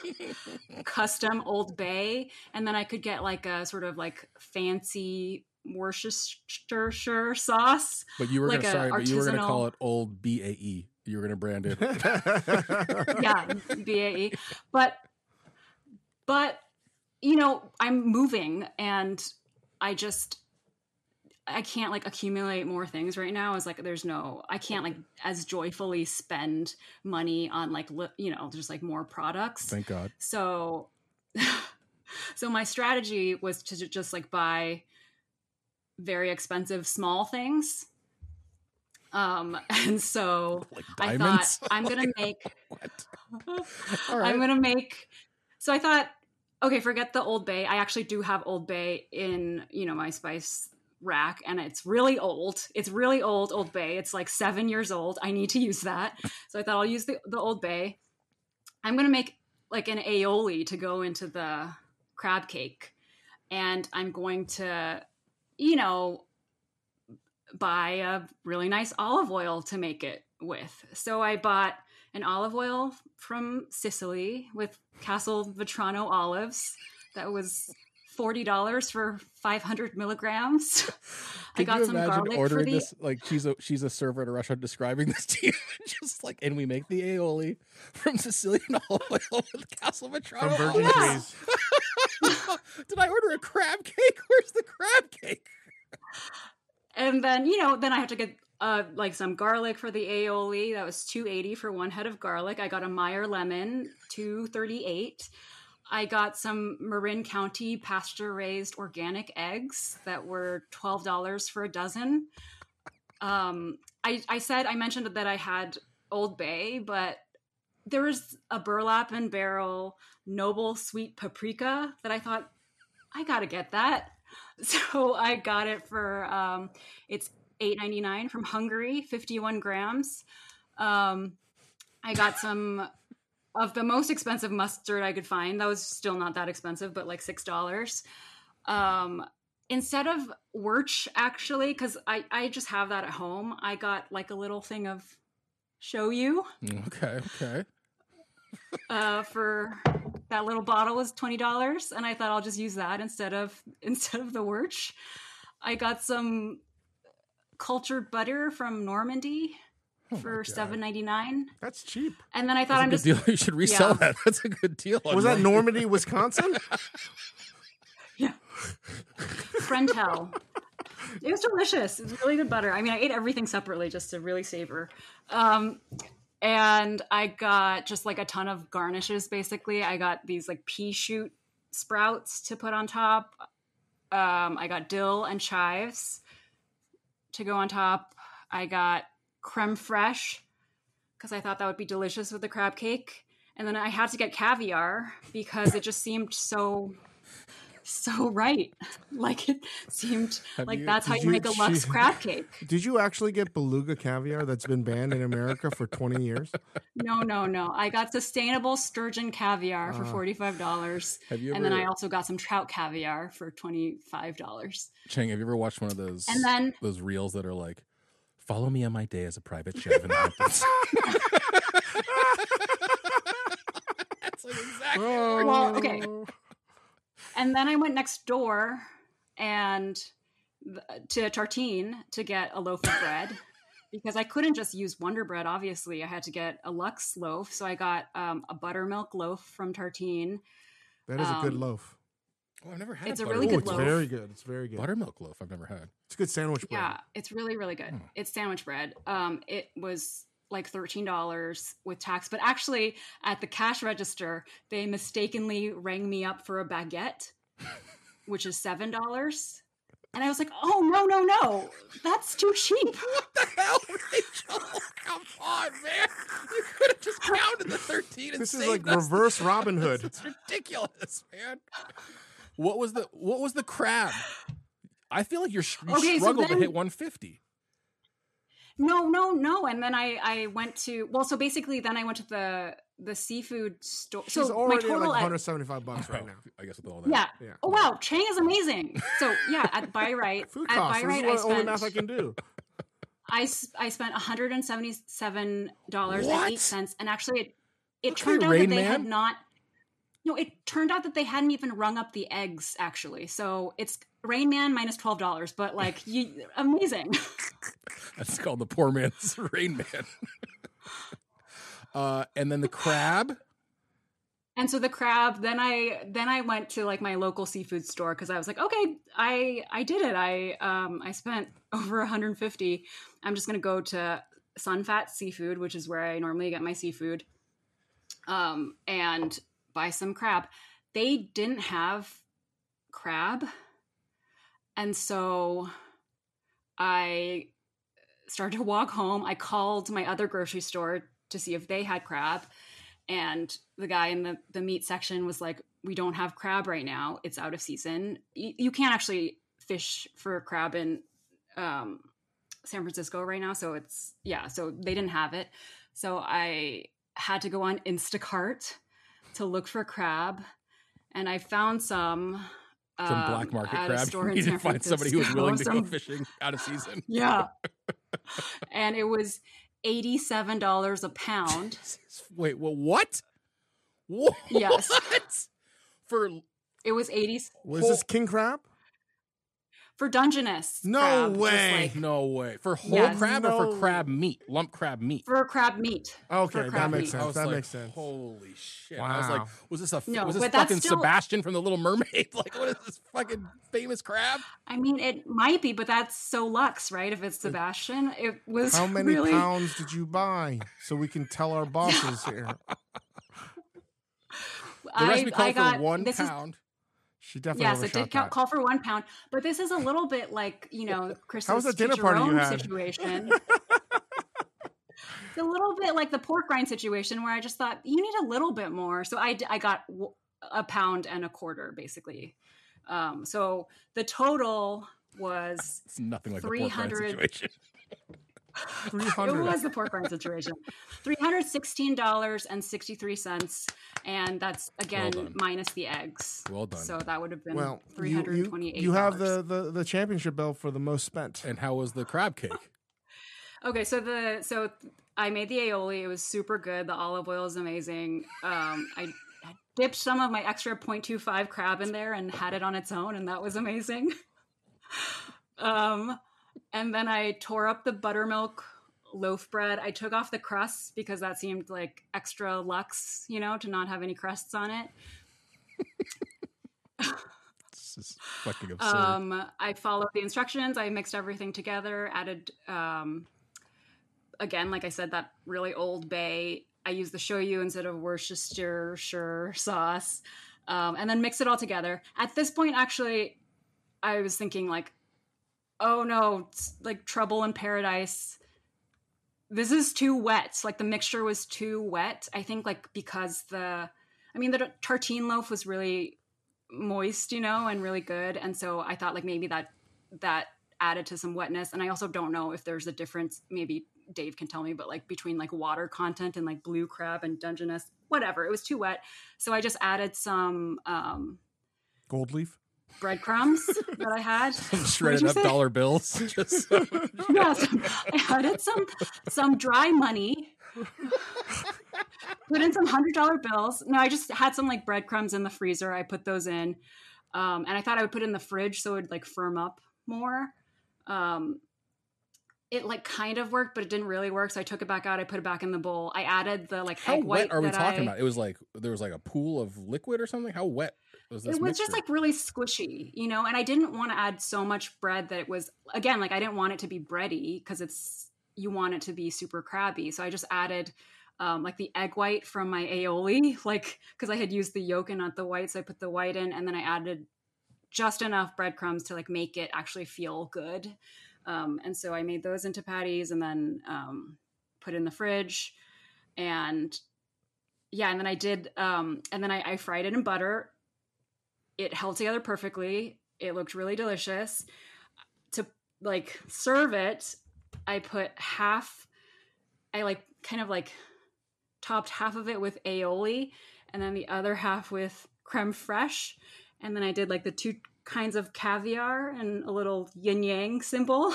Speaker 3: custom Old Bay. And then I could get like a sort of like fancy Worcestershire sauce.
Speaker 1: But you were
Speaker 3: like
Speaker 1: gonna,
Speaker 3: a
Speaker 1: sorry, but you were going to
Speaker 3: artisanal-
Speaker 1: call it Old B A E. You were going to brand it.
Speaker 3: Yeah, B A E. But, but, you know, I'm moving and I just, I can't like accumulate more things right now. It's like, there's no, I can't like as joyfully spend money on like, li- you know, just like more products.
Speaker 1: Thank God.
Speaker 3: So, so my strategy was to ju- just like buy very expensive small things. Um, and so
Speaker 1: Like
Speaker 3: I
Speaker 1: diamonds?
Speaker 3: thought I'm going to make,
Speaker 1: What? All right.
Speaker 3: I'm going to make, so I thought, okay, forget the Old Bay. I actually do have Old Bay in, you know, my spice rack, and it's really old. It's really old Old Bay. It's like seven years old. I need to use that. So I thought I'll use the, the Old Bay. I'm going to make like an aioli to go into the crab cake. And I'm going to, you know, buy a really nice olive oil to make it with. So I bought an olive oil from Sicily with Castelvetrano olives. That was forty dollars for five hundred milligrams. I
Speaker 1: Could
Speaker 3: got
Speaker 1: you
Speaker 3: some
Speaker 1: imagine
Speaker 3: garlic
Speaker 1: ordering
Speaker 3: for the.
Speaker 1: this? Like she's a she's a server at a restaurant describing this to you, just like, and we make the aioli from Sicilian olive oil with Castelvetrano.
Speaker 2: From Virgin
Speaker 1: olives.
Speaker 3: Yeah.
Speaker 2: Trees.
Speaker 1: Did I order a crab cake? Where's the crab cake?
Speaker 3: And then, you know, then I have to get uh, like some garlic for the aioli. That was two eighty for one head of garlic. I got a Meyer lemon, two thirty-eight. I got some Marin County pasture raised organic eggs that were twelve dollars for a dozen. Um, I, I said, I mentioned that I had Old Bay, but there was a burlap and barrel noble sweet paprika that I thought, I gotta get that. So I got it for, um, it's eight ninety-nine from Hungary, fifty-one grams. Um, I got some of the most expensive mustard I could find. That was still not that expensive, but like six dollars. Um, instead of Wirch, actually, because I, I just have that at home, I got like a little thing of shoyu.
Speaker 1: Okay, okay.
Speaker 3: Uh, for that little bottle was twenty dollars, and I thought I'll just use that instead of instead of the Wirch. I got some cultured butter from Normandy
Speaker 1: Oh my
Speaker 3: for
Speaker 1: God.
Speaker 3: seven ninety-nine,
Speaker 2: That's cheap.
Speaker 3: and then I thought
Speaker 1: That's
Speaker 3: I'm
Speaker 1: a good
Speaker 3: just
Speaker 1: deal. You should resell
Speaker 3: yeah.
Speaker 1: that. That's a good deal. on
Speaker 2: Was that
Speaker 1: Normandy.
Speaker 2: Normandy, Wisconsin?
Speaker 3: yeah, Frentel. It was delicious. It was really good butter. I mean, I ate everything separately just to really savor. Um, and I got just like a ton of garnishes. Basically, I got these like pea shoot sprouts to put on top. Um, I got dill and chives to go on top. I got creme fraiche because I thought that would be delicious with the crab cake. And then I had to get caviar because it just seemed so, so right. Like it seemed
Speaker 1: Have
Speaker 3: like
Speaker 1: you-
Speaker 3: that's how
Speaker 2: did
Speaker 3: you
Speaker 2: you-
Speaker 3: make a Lux
Speaker 2: she-
Speaker 3: crab cake.
Speaker 2: Did you actually get beluga caviar that's been banned in America for twenty years?
Speaker 3: No, no, no. I got sustainable sturgeon caviar for
Speaker 2: Ah.
Speaker 3: forty-five dollars.
Speaker 1: Have you
Speaker 3: And then I
Speaker 1: ever-
Speaker 3: also got some trout caviar for twenty-five dollars.
Speaker 1: Cheng, have you ever watched one of those
Speaker 3: And then-
Speaker 1: those reels that are like, follow me on my day as a private chef in the Hamptons? That's like exactly what
Speaker 3: Well, okay. And then I went next door and th- to Tartine to get a loaf of bread because I couldn't just use Wonder Bread. Obviously, I had to get a Lux loaf. So I got um, a buttermilk loaf from Tartine.
Speaker 2: That is a good
Speaker 3: Um,
Speaker 2: loaf.
Speaker 1: Oh, I've never had
Speaker 3: It's a
Speaker 1: butter-
Speaker 3: really
Speaker 2: Oh,
Speaker 3: good
Speaker 2: it's
Speaker 3: loaf.
Speaker 2: very good. It's very good.
Speaker 1: buttermilk loaf. I've never had.
Speaker 2: It's good sandwich bread.
Speaker 3: Yeah, it's really, really good.
Speaker 1: Hmm.
Speaker 3: It's sandwich bread. Um, it was like thirteen dollars with tax, but actually at the cash register, they mistakenly rang me up for a baguette, which is seven dollars. And I was like, oh, no, no, no, that's too cheap.
Speaker 1: What the hell, Rachel? Come on, man. You could have just counted the thirteen and
Speaker 2: This is
Speaker 1: saved
Speaker 2: like
Speaker 1: us.
Speaker 2: reverse Robin Hood.
Speaker 1: It's ridiculous, man. What was the what was the crab? I feel like you're you
Speaker 3: Okay, so
Speaker 1: struggled to
Speaker 3: then-
Speaker 1: hit one fifty.
Speaker 3: no, no, no. And then I, I went to, well, so basically then I went to the, the seafood store.
Speaker 2: She's
Speaker 3: So my
Speaker 2: already at
Speaker 3: total
Speaker 2: like
Speaker 3: at-
Speaker 2: one hundred seventy-five bucks right now.
Speaker 1: I guess with all that.
Speaker 3: yeah.
Speaker 2: Yeah.
Speaker 3: Oh, wow. Chang is amazing. So yeah, at Buy Right,
Speaker 2: Food
Speaker 3: at
Speaker 2: costs.
Speaker 3: Buy
Speaker 2: This is
Speaker 3: Right, I
Speaker 2: what only
Speaker 3: spent,
Speaker 2: math I can do.
Speaker 3: I, s- I spent one hundred seventy-seven dollars and
Speaker 1: What?
Speaker 3: eight cents. And actually it, it
Speaker 1: Okay,
Speaker 3: turned out
Speaker 1: Rain
Speaker 3: that they
Speaker 1: Man.
Speaker 3: had not, no, it turned out that they hadn't even rung up the eggs actually. So it's Rain Man minus twelve dollars, but like you, amazing.
Speaker 1: That's called the poor man's Rain Man. uh, and then the crab.
Speaker 3: And so the crab, then I then I went to like my local seafood store because I was like, okay, I I did it. I um I spent over one hundred fifty. I'm just gonna go to Sunfat Seafood, which is where I normally get my seafood, um, and buy some crab. They didn't have crab, and so I started to walk home. I called my other grocery store to see if they had crab. And the guy in the, the meat section was like, we don't have crab right now. It's out of season. You, you can't actually fish for crab in um, San Francisco right now. So it's, yeah, so they didn't have it. So I had to go on Instacart to look for crab. And I found some.
Speaker 1: Some
Speaker 3: um,
Speaker 1: black market
Speaker 3: at a
Speaker 1: crab.
Speaker 3: store in
Speaker 1: You
Speaker 3: San
Speaker 1: didn't find somebody who was
Speaker 3: Francisco.
Speaker 1: willing to
Speaker 3: Some-
Speaker 1: go fishing out of season.
Speaker 3: Yeah. And it was eighty-seven dollars a pound.
Speaker 1: Wait, well, what? What?
Speaker 3: Yes.
Speaker 1: For
Speaker 3: It was eighty
Speaker 2: Was this king crab?
Speaker 3: for Dungeness.
Speaker 2: No
Speaker 3: crab, just
Speaker 2: way.
Speaker 3: like
Speaker 1: no way. For whole
Speaker 3: Yes.
Speaker 1: crab or
Speaker 2: No.
Speaker 1: for crab meat? Lump crab meat.
Speaker 3: for crab meat.
Speaker 2: Okay,
Speaker 3: For
Speaker 2: that
Speaker 3: crab
Speaker 2: makes
Speaker 3: meat.
Speaker 2: sense.
Speaker 1: I was
Speaker 2: That
Speaker 1: like,
Speaker 2: makes sense.
Speaker 1: holy shit. I was like,
Speaker 2: Wow.
Speaker 1: was this a
Speaker 3: No,
Speaker 1: was this
Speaker 3: but that's
Speaker 1: fucking
Speaker 3: still-
Speaker 1: Sebastian from the Little Mermaid? Like, what is this fucking famous crab?
Speaker 3: I mean, it might be, but that's so Lux, right? If it's Sebastian, it was
Speaker 2: How many
Speaker 3: really.
Speaker 2: pounds did you buy so we can tell our bosses here?
Speaker 1: The
Speaker 3: I,
Speaker 1: recipe called
Speaker 3: I got
Speaker 1: for one
Speaker 3: this is-
Speaker 1: pound.
Speaker 2: She definitely
Speaker 3: Yes, it
Speaker 2: overshot
Speaker 3: did ca-
Speaker 2: that.
Speaker 3: call for one pound, but this is a little bit like you know Chris's
Speaker 2: How was that dinner
Speaker 3: Teacher
Speaker 2: party you
Speaker 3: Rome
Speaker 2: had?
Speaker 3: situation. It's a little bit like the pork rind situation where I just thought you need a little bit more, so I d- I got w- a pound and a quarter basically. Um, so the total was
Speaker 1: It's nothing like the pork rind
Speaker 3: three hundred
Speaker 1: situation.
Speaker 2: three
Speaker 3: it
Speaker 2: hundred.
Speaker 3: was the pork rind situation. Three hundred sixteen dollars and sixty three cents, and that's again
Speaker 1: Well done.
Speaker 3: minus the eggs.
Speaker 1: Well done.
Speaker 3: So that would have been
Speaker 2: Well,
Speaker 3: three
Speaker 2: you,
Speaker 3: hundred
Speaker 2: you,
Speaker 3: twenty eight.
Speaker 2: you have the, the, the championship belt for the most spent.
Speaker 1: And how was the crab cake?
Speaker 3: Okay, so the so I made the aioli. It was super good. The olive oil is amazing. Um, I dipped some of my extra zero point two five crab in there and had it on its own, and that was amazing. um, and then I tore up the buttermilk loaf bread. I took off the crusts because that seemed like extra luxe, you know, to not have any crusts on it.
Speaker 1: This is fucking absurd.
Speaker 3: Um, I followed the instructions. I mixed everything together, added, um, again, like I said, that really Old Bay. I used the shoyu instead of Worcestershire sauce, um, and then mix it all together. At this point, actually, I was thinking like, oh no, it's like trouble in paradise. This is too wet. Like the mixture was too wet. I think like because the, I mean, the tartine loaf was really moist, you know, and really good. And so I thought like maybe that that added to some wetness. And I also don't know if there's a difference, maybe Dave can tell me, but like between like water content and like blue crab and Dungeness, whatever. It was too wet. So I just added some um,
Speaker 2: Gold leaf?
Speaker 3: breadcrumbs that I had.
Speaker 1: Shredded
Speaker 3: you
Speaker 1: up
Speaker 3: say?
Speaker 1: dollar bills. Just
Speaker 3: Yes, I added some some dry money. Put in some hundred dollar bills. No, I just had some like breadcrumbs in the freezer. I put those in, um, and I thought I would put it in the fridge so it would like firm up more. Um, it like kind of worked, but it didn't really work. So I took it back out. I put it back in the bowl. I added the like
Speaker 1: how
Speaker 3: egg white.
Speaker 1: wet are we
Speaker 3: that
Speaker 1: talking
Speaker 3: I-
Speaker 1: about? It was like there was like a pool of liquid or something. How wet was this?
Speaker 3: It was just
Speaker 1: mixture?
Speaker 3: like really squishy, you know, and I didn't want to add so much bread that it was, again, like I didn't want it to be bready because it's, you want it to be super crabby. So I just added um, like the egg white from my aioli, like, because I had used the yolk and not the white. So I put the white in and then I added just enough breadcrumbs to like make it actually feel good. Um, and so I made those into patties and then um, put in the fridge. And yeah, and then I did, um, and then I, I fried it in butter. It held together perfectly. It looked really delicious. To like serve it, I put half, I like kind of like topped half of it with aioli and then the other half with creme fraiche. And then I did like the two kinds of caviar and a little yin yang symbol.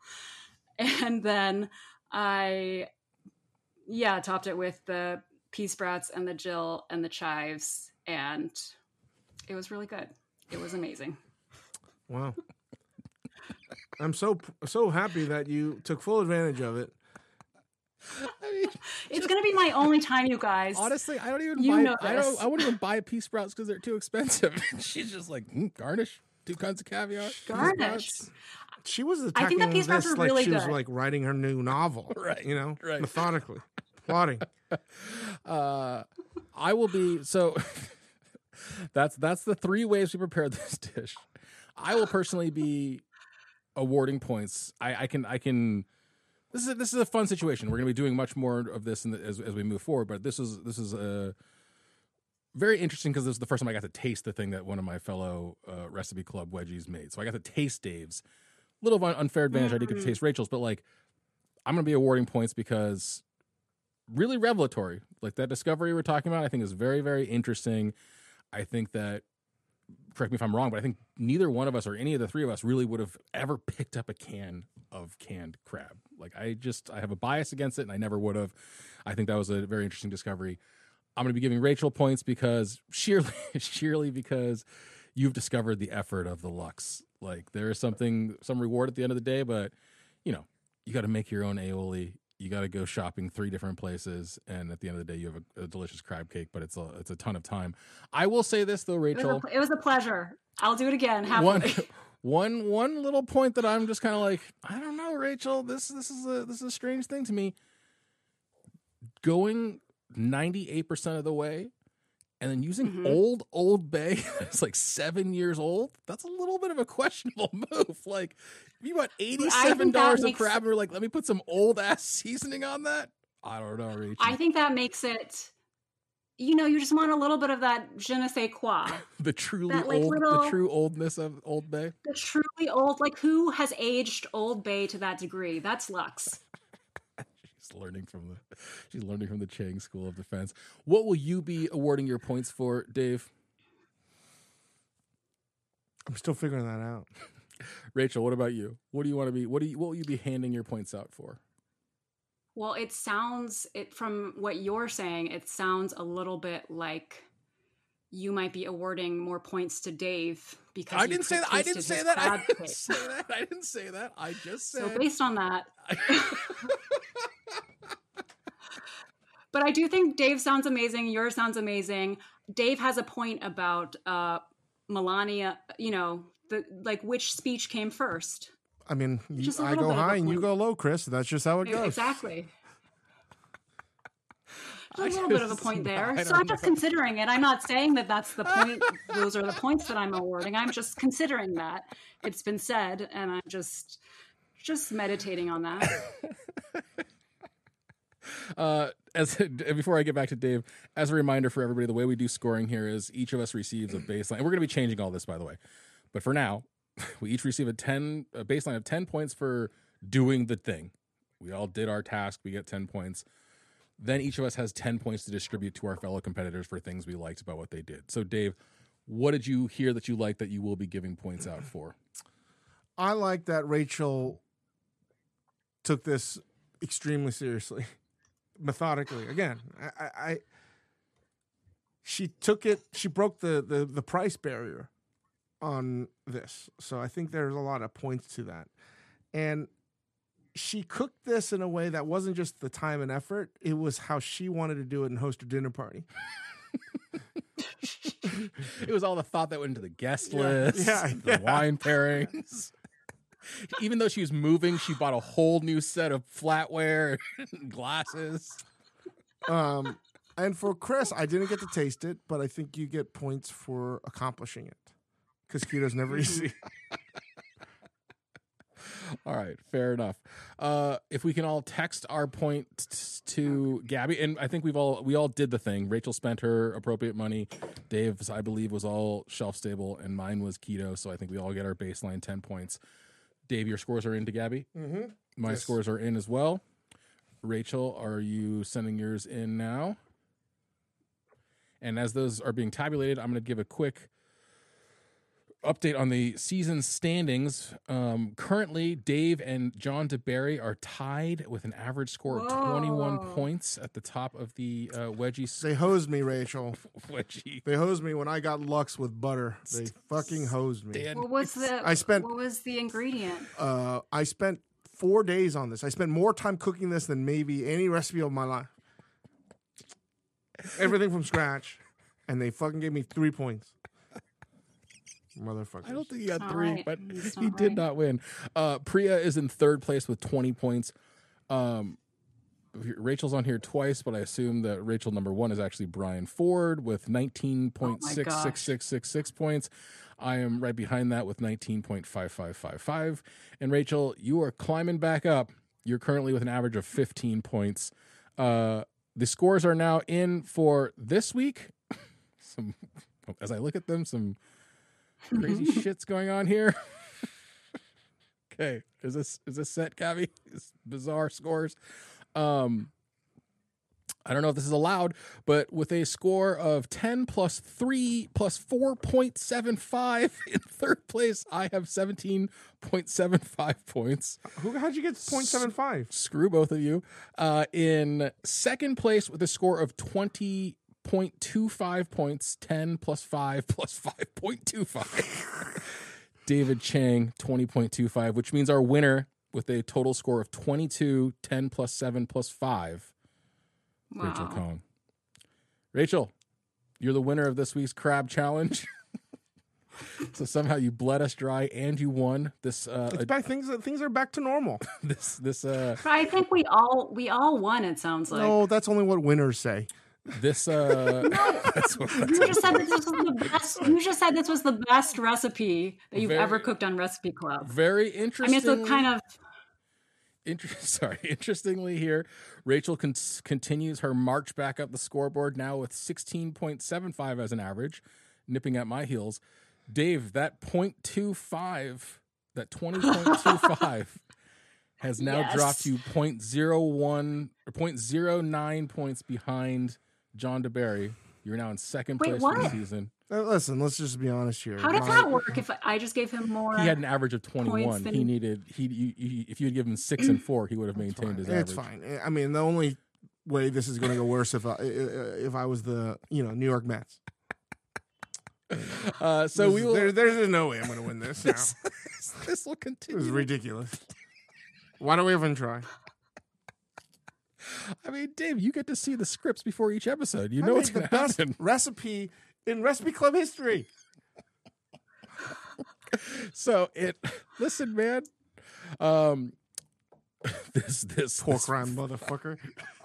Speaker 3: And then I, yeah, topped it with the pea sprouts and the Jill and the chives. And it was really good. It was amazing.
Speaker 2: Wow. I'm so so happy that you took full advantage of it.
Speaker 1: I mean,
Speaker 3: It's going to be my only time, you guys.
Speaker 1: honestly, I don't even
Speaker 3: You
Speaker 1: buy.
Speaker 3: know
Speaker 1: I don't.
Speaker 3: this.
Speaker 1: I wouldn't even buy pea sprouts because they're too expensive. And she's just like mm, garnish, two kinds of caviar, pea
Speaker 3: Garnish.
Speaker 1: sprouts."
Speaker 2: She was
Speaker 3: I
Speaker 2: attacking
Speaker 3: think that pea
Speaker 2: this
Speaker 3: sprouts are
Speaker 2: like
Speaker 3: really
Speaker 2: she was
Speaker 3: good.
Speaker 2: like writing her new novel,
Speaker 1: Right,
Speaker 2: You know,
Speaker 1: right.
Speaker 2: methodically plotting.
Speaker 1: Uh, I will be so. that's that's the three ways we prepared this dish. I will personally be awarding points. I, I can I can. This is a, this is a fun situation. We're going to be doing much more of this in the, as as we move forward. But this is this is a very interesting because this is the first time I got to taste the thing that one of my fellow uh, recipe club wedgies made. So I got to taste Dave's. Little of an unfair advantage. I did get to taste Rachel's, but like I'm going to be awarding points because really revelatory. Like that discovery we're talking about, I think is very very interesting. I think that. Correct me if I'm wrong, but I think neither one of us or any of the three of us really would have ever picked up a can of canned crab. Like I just, I have a bias against it and I never would have. I think that was a very interesting discovery. I'm going to be giving Rachel points because sheerly, sheerly because you've discovered the effort of the Lux. Like there is something, some reward at the end of the day, but you know, you got to make your own aioli. You got to go shopping three different places, and at the end of the day, you have a, a delicious crab cake. But it's a it's a ton of time. I will say this though,
Speaker 3: It was,
Speaker 1: Rachel.
Speaker 3: a, it was a pleasure. I'll do it again.
Speaker 1: One,
Speaker 3: Happily.
Speaker 1: one, one little point that I'm just kind of like, I don't know, Rachel. This this is a this is a strange thing to me. Going ninety-eight percent of the way, and then using
Speaker 3: Mhm.
Speaker 1: old Old Bay that's like seven years old. That's a little bit of a questionable move. Like, if you bought eighty-seven dollars of
Speaker 3: makes-
Speaker 1: crab, and we're like, let me put some old ass seasoning on that. I don't know, Rachel.
Speaker 3: I think that makes it, you know, you just want a little bit of that je ne sais quoi.
Speaker 1: the truly
Speaker 3: that, like,
Speaker 1: old,
Speaker 3: little-
Speaker 1: the true oldness of Old Bay.
Speaker 3: The truly old, like who has aged Old Bay to that degree? That's Lux.
Speaker 1: She's learning from the she's learning from the Chang School of Defense. What will you be awarding your points for, Dave?
Speaker 2: I'm still figuring that out.
Speaker 1: Rachel, what about you? What do you want to be? What do you? What will you be handing your points out for?
Speaker 3: Well, it sounds it from what you're saying, it sounds a little bit like you might be awarding more points to Dave because
Speaker 1: I
Speaker 3: you
Speaker 1: didn't say that. I
Speaker 3: tasted
Speaker 1: didn't say
Speaker 3: his
Speaker 1: that. I
Speaker 3: crab
Speaker 1: didn't
Speaker 3: cake.
Speaker 1: say that. I didn't say that. I just said.
Speaker 3: So based on that, but I do think Dave sounds amazing. Yours sounds amazing. Dave has a point about uh, Melania. You know, the like which speech came first.
Speaker 2: I mean, you,
Speaker 3: Just a
Speaker 2: I
Speaker 3: little
Speaker 2: go
Speaker 3: bit of a
Speaker 2: high and you
Speaker 3: point.
Speaker 2: go low, Chris. That's just how it goes.
Speaker 3: Exactly.
Speaker 1: I
Speaker 3: There's a little bit of a
Speaker 1: just-
Speaker 3: point there.
Speaker 1: I
Speaker 3: So
Speaker 1: don't
Speaker 3: I'm just
Speaker 1: know.
Speaker 3: considering it. I'm not saying that that's the point. Those are the points that I'm awarding. I'm just considering that it's been said, and I'm just just meditating on that.
Speaker 1: Uh, as before I get back to Dave, as a reminder for everybody, the way we do scoring here is each of us receives a baseline. And we're going to be changing all this, by the way. But for now, we each receive a ten a baseline of ten points for doing the thing. We all did our task. We get ten points. Then each of us has ten points to distribute to our fellow competitors for things we liked about what they did. So, Dave, what did you hear that you liked that you will be giving points out for?
Speaker 2: I like that Rachel took this extremely seriously, methodically. Again, I, I, I she took it. She broke the, the the price barrier on this, so I think there's a lot of points to that. And she cooked this in a way that wasn't just the time and effort; it was how she wanted to do it and host a dinner party.
Speaker 1: It was all the thought that went into the guest
Speaker 2: Yeah,
Speaker 1: list,
Speaker 2: yeah,
Speaker 1: the
Speaker 2: yeah.
Speaker 1: wine pairings. Even though she was moving, she bought a whole new set of flatware and glasses.
Speaker 2: Um, and for Chris, I didn't get to taste it, but I think you get points for accomplishing it because keto's never easy.
Speaker 1: All right, fair enough. Uh, if we can all text our points to Gabby, and I think we've all we all did the thing. Rachel spent her appropriate money. Dave's, I believe, was all shelf stable, and mine was keto. So I think we all get our baseline ten points. Dave, your scores are into Gabby.
Speaker 2: Mm-hmm.
Speaker 1: My
Speaker 2: Yes.
Speaker 1: scores are in as well. Rachel, are you sending yours in now? And as those are being tabulated, I'm going to give a quick update on the season standings. Um, currently, Dave and John DeBerry are tied with an average score of twenty-one
Speaker 3: Whoa.
Speaker 1: points at the top of the uh, wedgie.
Speaker 2: They hosed me, Rachel.
Speaker 1: wedgie
Speaker 2: They hosed me when I got Lux with butter. They fucking hosed me.
Speaker 1: stand.
Speaker 3: What was the?
Speaker 2: I spent-
Speaker 3: What was the ingredient?
Speaker 2: Uh, I spent four days on this. I spent more time cooking this than maybe any recipe of my life. Everything from scratch, and they fucking gave me three points. Motherfuckers.
Speaker 1: I don't think he got
Speaker 3: Not
Speaker 1: three,
Speaker 3: right.
Speaker 1: but
Speaker 3: It's
Speaker 1: he
Speaker 3: not
Speaker 1: did
Speaker 3: right.
Speaker 1: not win. Uh, Priya is in third place with twenty points. Um, Rachel's on here twice, but I assume that Rachel number one is actually Brian Ford with nineteen point six six six six six points. I am right behind that with nineteen point five five five five. And Rachel, you are climbing back up. You're currently with an average of fifteen points. Uh, the scores are now in for this week. Some, as I look at them, some crazy shit's going on here. Okay, is this is this set, Gabby? It's bizarre scores. Um, I don't know if this is allowed, but with a score of ten plus three plus four point seven five in third place, I have seventeen point seven five points.
Speaker 2: Who? How'd you get point seven five?
Speaker 1: Screw both of you. Uh, in second place with a score of twenty point two five points, ten plus five plus five point two five. David Chang, twenty point two five, which means our winner with a total score of twenty-two, ten plus seven plus five, Rachel
Speaker 3: Wow.
Speaker 1: Kong. Rachel, you're the winner of this week's crab challenge. So somehow you bled us dry and you won this uh
Speaker 2: It's back. Things things are back to normal.
Speaker 1: this this uh
Speaker 3: But I think we all we all won. It sounds like.
Speaker 2: No, that's only what winners say.
Speaker 1: this uh that's what, that's
Speaker 3: You just said that this was the best. You just said this was the best recipe that you've
Speaker 1: Very-
Speaker 3: ever cooked on Recipe Club.
Speaker 1: very
Speaker 3: I mean,
Speaker 1: interesting.
Speaker 3: it's a kind of
Speaker 1: Inter- sorry, interestingly here, Rachel con- continues her march back up the scoreboard now with sixteen point seven five as an average, nipping at my heels. Dave, that point two five, that twenty point two five has now
Speaker 3: Yes.
Speaker 1: dropped you point zero one or point zero nine points behind John DeBerry. You're now in second
Speaker 3: Wait,
Speaker 1: place for the
Speaker 3: what?
Speaker 1: season.
Speaker 2: Uh, listen, let's just be honest here.
Speaker 3: how does
Speaker 2: My-
Speaker 3: that work? If I just gave him more,
Speaker 1: He had an average of twenty-one.
Speaker 3: than-
Speaker 1: He needed he, you, you if you had given him six and four, he would have maintained his
Speaker 2: It's
Speaker 1: average.
Speaker 2: fine. I mean, the only way this is going to go worse if I if I was the you know New York Mets.
Speaker 1: Uh, so we will.
Speaker 2: There, there's no way I'm going to win this now.
Speaker 1: this, this will
Speaker 2: This
Speaker 1: continue.
Speaker 2: is ridiculous. Why don't we even try?
Speaker 1: I mean, Dave, you get to see the scripts before each episode. You
Speaker 2: I
Speaker 1: know
Speaker 2: made
Speaker 1: what's
Speaker 2: the
Speaker 1: going to
Speaker 2: best
Speaker 1: happen.
Speaker 2: recipe in Recipe Club history.
Speaker 1: So it. Listen, man. Um, this this
Speaker 2: Pork
Speaker 1: this,
Speaker 2: rind motherfucker.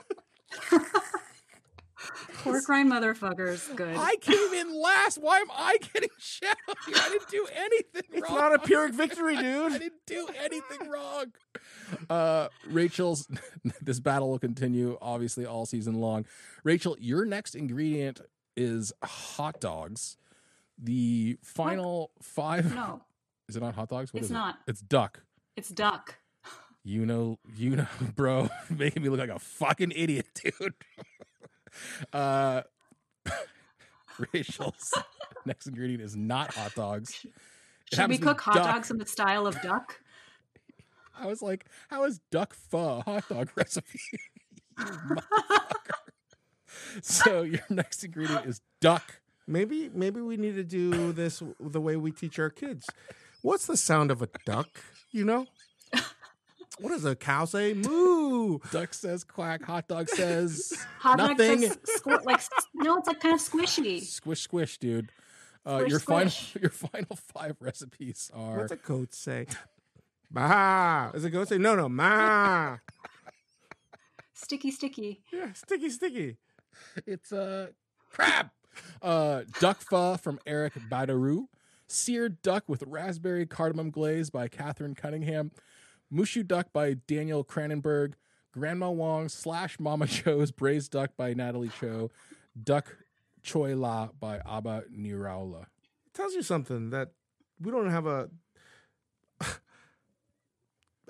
Speaker 3: pork rind motherfuckers. Good.
Speaker 1: I came in last. Why am I getting shit on here? I didn't do anything
Speaker 2: It's
Speaker 1: wrong.
Speaker 2: not a Pyrrhic victory,
Speaker 1: I
Speaker 2: dude.
Speaker 1: didn't do anything wrong. Uh, Rachel's this battle will continue obviously all season long. Rachel, your next ingredient is hot dogs. The final five.
Speaker 3: no,
Speaker 1: Is it not hot dogs? What
Speaker 3: It's
Speaker 1: is it?
Speaker 3: not.
Speaker 1: It's duck.
Speaker 3: it's duck.
Speaker 1: You know, you know, bro, making me look like a fucking idiot, dude. uh, Rachel's next ingredient is not hot dogs. It
Speaker 3: Should
Speaker 1: happens
Speaker 3: we
Speaker 1: to be
Speaker 3: cook hot
Speaker 1: duck.
Speaker 3: dogs in the style of duck?
Speaker 1: I was like, how is duck pho a hot dog recipe? You motherfucker. So your next ingredient is duck.
Speaker 2: Maybe maybe we need to do this the way we teach our kids. What's the sound of a duck? You know? What does a cow say? Moo.
Speaker 1: Duck says quack. Hot dog says
Speaker 3: Hot
Speaker 1: nothing.
Speaker 3: dog says squ- like no, it's like kind of squishy.
Speaker 1: Squish, squish, dude. Uh,
Speaker 3: Squish,
Speaker 1: your final,
Speaker 3: squish.
Speaker 1: your final five recipes are
Speaker 2: What's a goat say? Bah. Does a goat say? No, no, ma.
Speaker 3: Sticky, sticky.
Speaker 2: Yeah, sticky, sticky.
Speaker 1: it's uh, crab. Uh, duck pho from Eric Badarou. Seared duck with raspberry cardamom glaze by Catherine Cunningham. Mushu duck by Daniel Cranenberg. Grandma Wong slash Mama Joe's braised duck by Natalie Cho. Duck Choi La by Abba Niraula.
Speaker 2: It tells you something that we don't have a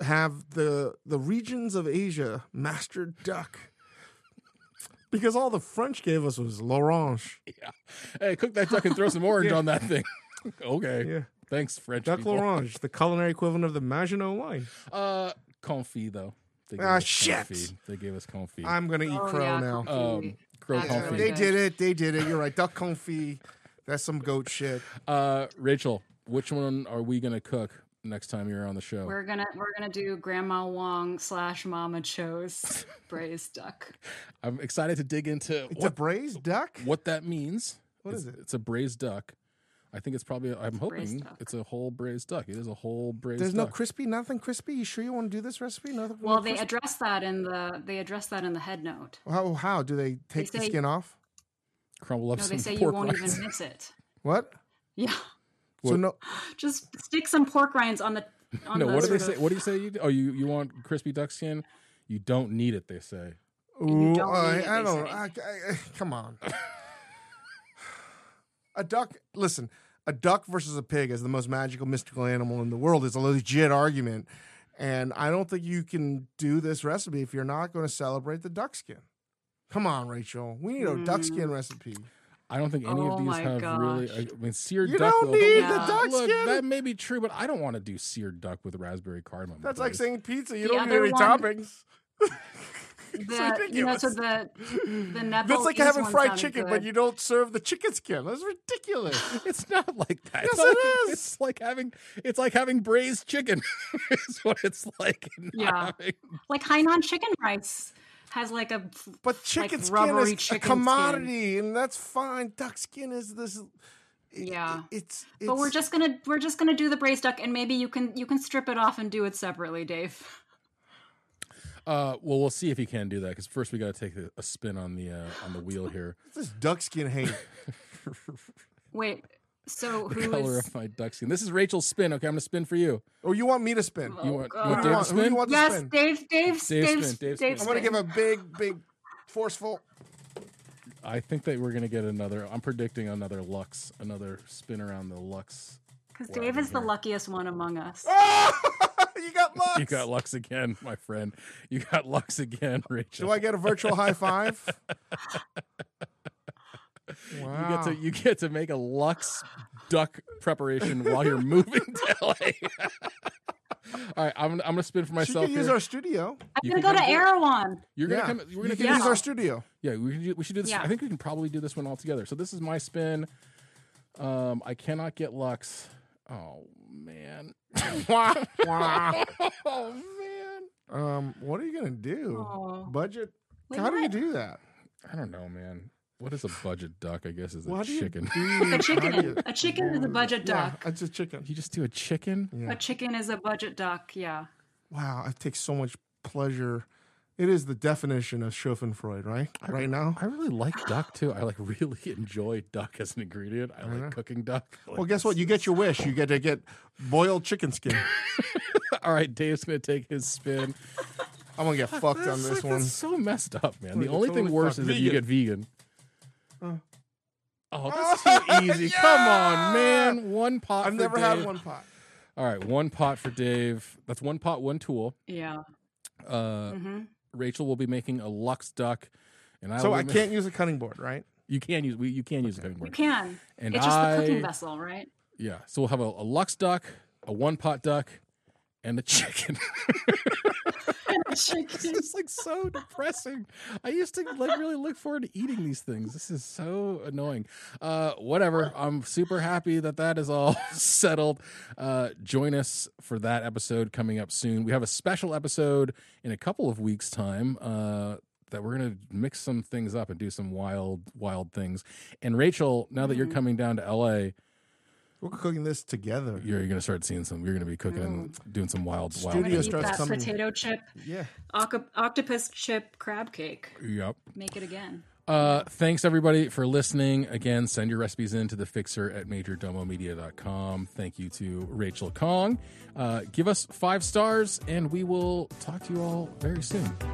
Speaker 2: have the the regions of Asia master duck. Because all the French gave us was l'orange.
Speaker 1: Yeah. Hey, cook that duck and throw some orange
Speaker 2: Yeah.
Speaker 1: on that thing. Okay.
Speaker 2: Yeah.
Speaker 1: Thanks, French
Speaker 2: Duck
Speaker 1: people.
Speaker 2: l'orange, the culinary equivalent of the Maginot line.
Speaker 1: Uh, confit though. They gave
Speaker 2: Ah,
Speaker 1: us
Speaker 2: shit.
Speaker 1: confit. They gave us confit.
Speaker 2: I'm going to eat
Speaker 3: Oh,
Speaker 2: crow
Speaker 3: yeah,
Speaker 2: now.
Speaker 3: confit.
Speaker 1: Um, crow
Speaker 3: That's
Speaker 1: confit.
Speaker 3: really
Speaker 2: They
Speaker 3: good.
Speaker 2: did it. They did it. You're right. Duck confit. That's some goat shit.
Speaker 1: Uh, Rachel, which one are we gonna cook next time you're on the show?
Speaker 3: We're gonna we're gonna do Grandma Wong slash Mama Cho's braised duck.
Speaker 1: I'm excited to dig into
Speaker 2: It's a
Speaker 1: what
Speaker 2: braised duck?
Speaker 1: what that means.
Speaker 2: What
Speaker 1: it's,
Speaker 2: is it?
Speaker 1: It's a braised duck. I think it's probably. I'm hoping
Speaker 3: braised duck.
Speaker 1: it's a whole braised duck. It is a whole braised.
Speaker 2: There's no
Speaker 1: duck.
Speaker 2: crispy, nothing crispy. You sure you want to do this recipe? Nothing.
Speaker 3: Well,
Speaker 2: no
Speaker 3: they
Speaker 2: crispy?
Speaker 3: address that in the they address that in the head note.
Speaker 2: How how do they take the
Speaker 3: say-
Speaker 2: skin off?
Speaker 1: crumble up
Speaker 3: No,
Speaker 1: some
Speaker 3: they say you
Speaker 1: pork
Speaker 3: won't
Speaker 1: rinds.
Speaker 3: even miss it.
Speaker 2: What?
Speaker 3: Yeah,
Speaker 2: So no.
Speaker 3: just stick some pork rinds on the. On
Speaker 1: No,
Speaker 3: the
Speaker 1: what do they
Speaker 3: sort
Speaker 1: say?
Speaker 3: of-
Speaker 1: What do you say? You do? Oh, you you want crispy duck skin? You don't need it. They say.
Speaker 2: Ooh,
Speaker 3: don't
Speaker 2: I,
Speaker 3: need it,
Speaker 2: I
Speaker 3: they
Speaker 2: don't.
Speaker 3: say.
Speaker 2: I, I, I- come on. A duck. Listen, a duck versus a pig as the most magical, mystical animal in the world is a legit argument, and I don't think you can do this recipe if you're not going to celebrate the duck skin. Come on, Rachel. We need a duck skin
Speaker 3: Mm.
Speaker 2: recipe.
Speaker 1: I don't think any
Speaker 3: Oh
Speaker 1: of these
Speaker 3: my
Speaker 1: have really.
Speaker 3: gosh.
Speaker 1: I mean, seared
Speaker 2: You
Speaker 1: duck.
Speaker 2: don't
Speaker 1: though,
Speaker 2: need
Speaker 1: but
Speaker 3: the
Speaker 1: look,
Speaker 2: duck
Speaker 1: look,
Speaker 2: skin.
Speaker 1: That may be true, but I don't want to do seared duck with raspberry cardamom.
Speaker 2: That's like
Speaker 1: please.
Speaker 2: saying pizza. You
Speaker 3: The
Speaker 2: don't need
Speaker 3: other
Speaker 2: any
Speaker 3: one-
Speaker 2: toppings.
Speaker 3: The, you know, so the the Nepalese
Speaker 2: That's like having
Speaker 3: one
Speaker 2: fried
Speaker 3: sounded
Speaker 2: chicken,
Speaker 3: good.
Speaker 2: but you don't serve the chicken skin. That's ridiculous.
Speaker 1: It's not like that.
Speaker 2: Yes,
Speaker 1: it's, not-
Speaker 2: it is.
Speaker 1: It's like having. It's like having braised chicken. Is what it's like. not
Speaker 3: Yeah.
Speaker 1: having-
Speaker 3: like Hainan chicken rice has like a
Speaker 2: But chicken
Speaker 3: like
Speaker 2: skin
Speaker 3: rubbery
Speaker 2: is a
Speaker 3: chicken
Speaker 2: commodity, and that's fine. Duck skin is this. it-
Speaker 3: Yeah.
Speaker 2: it- it's, it's.
Speaker 3: But we're just gonna we're just gonna do the braised duck, and maybe you can you can strip it off and do it separately, Dave.
Speaker 1: Uh, well, we'll see if you can do that because first we got to take a, a spin on the uh, on the wheel here.
Speaker 2: this duck skin hate.
Speaker 3: Wait, so
Speaker 1: The
Speaker 3: who
Speaker 1: color
Speaker 3: is?
Speaker 1: of my duck skin. This is Rachel's spin. Okay, I'm gonna spin for you.
Speaker 2: Or you want me to spin?
Speaker 3: Oh,
Speaker 1: You want,
Speaker 3: God.
Speaker 1: you want
Speaker 2: Who do
Speaker 1: Dave
Speaker 2: you
Speaker 1: to
Speaker 2: want, who do you
Speaker 1: spin?
Speaker 2: want to
Speaker 3: Yes,
Speaker 2: spin?
Speaker 3: Dave, Dave,
Speaker 1: Dave
Speaker 3: Dave,
Speaker 1: spin, Dave
Speaker 3: Dave
Speaker 1: spin.
Speaker 2: I'm gonna give
Speaker 3: spin.
Speaker 2: a big, big, forceful.
Speaker 1: I think that we're gonna get another. I'm predicting another Lux, another spin around the Lux.
Speaker 3: Because Dave is the
Speaker 1: here.
Speaker 3: luckiest one among us.
Speaker 2: You got Lux.
Speaker 1: You got Lux again, my friend. You got Lux again, Rachel.
Speaker 2: Do I get a virtual high five? Wow.
Speaker 1: You get to you get to make a Lux duck preparation while you're moving to L A. All right, I'm, I'm gonna spin for
Speaker 2: She
Speaker 1: myself
Speaker 2: can use
Speaker 1: here.
Speaker 2: our studio.
Speaker 3: I'm
Speaker 1: You
Speaker 3: gonna
Speaker 1: can
Speaker 3: go to
Speaker 1: come do it.
Speaker 3: Erewhon.
Speaker 1: You're gonna
Speaker 2: Yeah.
Speaker 1: come. We're
Speaker 2: You
Speaker 1: gonna
Speaker 2: can
Speaker 1: do
Speaker 3: Yeah.
Speaker 2: use
Speaker 1: this.
Speaker 2: our studio.
Speaker 1: Yeah, we can do, we should do this.
Speaker 3: Yeah.
Speaker 1: I think we can probably do this one all together. So this is my spin. Um, I cannot get Lux. Oh man.
Speaker 2: Wah, wah.
Speaker 1: Oh man.
Speaker 2: Um, what are you gonna do?
Speaker 3: Oh.
Speaker 2: Budget?
Speaker 3: Wait,
Speaker 2: How do you
Speaker 3: what?
Speaker 2: do that?
Speaker 1: I don't know, man. What is a budget duck? I guess is a
Speaker 2: What do you
Speaker 1: chicken.
Speaker 2: do?
Speaker 3: A
Speaker 2: How do
Speaker 3: chicken.
Speaker 2: you-
Speaker 3: A chicken is a budget
Speaker 2: Yeah,
Speaker 3: duck.
Speaker 2: it's a chicken.
Speaker 1: You just do a chicken?
Speaker 2: Yeah.
Speaker 3: A chicken is a budget duck. Yeah.
Speaker 2: Wow, I take so much pleasure. It is the definition of Schadenfreude, right? Right now.
Speaker 1: I really like duck too. I like really enjoy duck as an ingredient. I like cooking duck.
Speaker 2: Well, guess what? You get your wish. You get to get boiled chicken skin.
Speaker 1: All right, Dave's gonna take his spin.
Speaker 2: I'm gonna get fucked on
Speaker 1: That's
Speaker 2: this
Speaker 1: like-
Speaker 2: one.
Speaker 1: That's so messed up, man. The
Speaker 2: You're
Speaker 1: only
Speaker 2: totally
Speaker 1: thing worse
Speaker 2: fucked.
Speaker 1: is if you
Speaker 2: Vegan.
Speaker 1: get vegan.
Speaker 2: Uh.
Speaker 1: Oh, that's too easy. Come on, man. One pot.
Speaker 2: I've
Speaker 1: for
Speaker 2: never
Speaker 1: Dave.
Speaker 2: had one pot.
Speaker 1: All right, one pot for Dave. That's one pot, one tool.
Speaker 3: Yeah.
Speaker 1: Uh,
Speaker 3: hmm
Speaker 1: Rachel will be making a Lux duck, and I.
Speaker 2: So
Speaker 1: will
Speaker 2: I
Speaker 1: be-
Speaker 2: can't use a cutting board, right?
Speaker 1: You can use. We, you can use a cutting
Speaker 3: You
Speaker 1: board.
Speaker 3: can.
Speaker 1: And
Speaker 3: it's just
Speaker 1: I-
Speaker 3: the cooking vessel, right?
Speaker 1: Yeah. So we'll have a, a Lux duck, a one pot duck, and a chicken.
Speaker 3: Chicken.
Speaker 1: This is like so depressing. I used to like really look forward to eating these things. This is so annoying. Uh, whatever. I'm super happy that that is all settled. Uh, join us for that episode coming up soon. We have a special episode in a couple of weeks' time. Uh, that we're gonna mix some things up and do some wild, wild things. And Rachel, now that you're coming down to L A,
Speaker 2: We're cooking this together.
Speaker 1: you're, you're gonna start seeing some. You're gonna be cooking, doing some wild, wild.
Speaker 2: Studio
Speaker 1: things.
Speaker 3: Eat
Speaker 2: starts
Speaker 3: that
Speaker 2: coming.
Speaker 3: potato chip,
Speaker 2: Yeah.
Speaker 3: oc- octopus chip crab cake.
Speaker 1: Yep.
Speaker 3: Make it again.
Speaker 1: Uh, thanks everybody for listening. Again, send your recipes in to the fixer at major domo media dot com. Thank you to Rachel Kong. Uh, give us five stars and we will talk to you all very soon.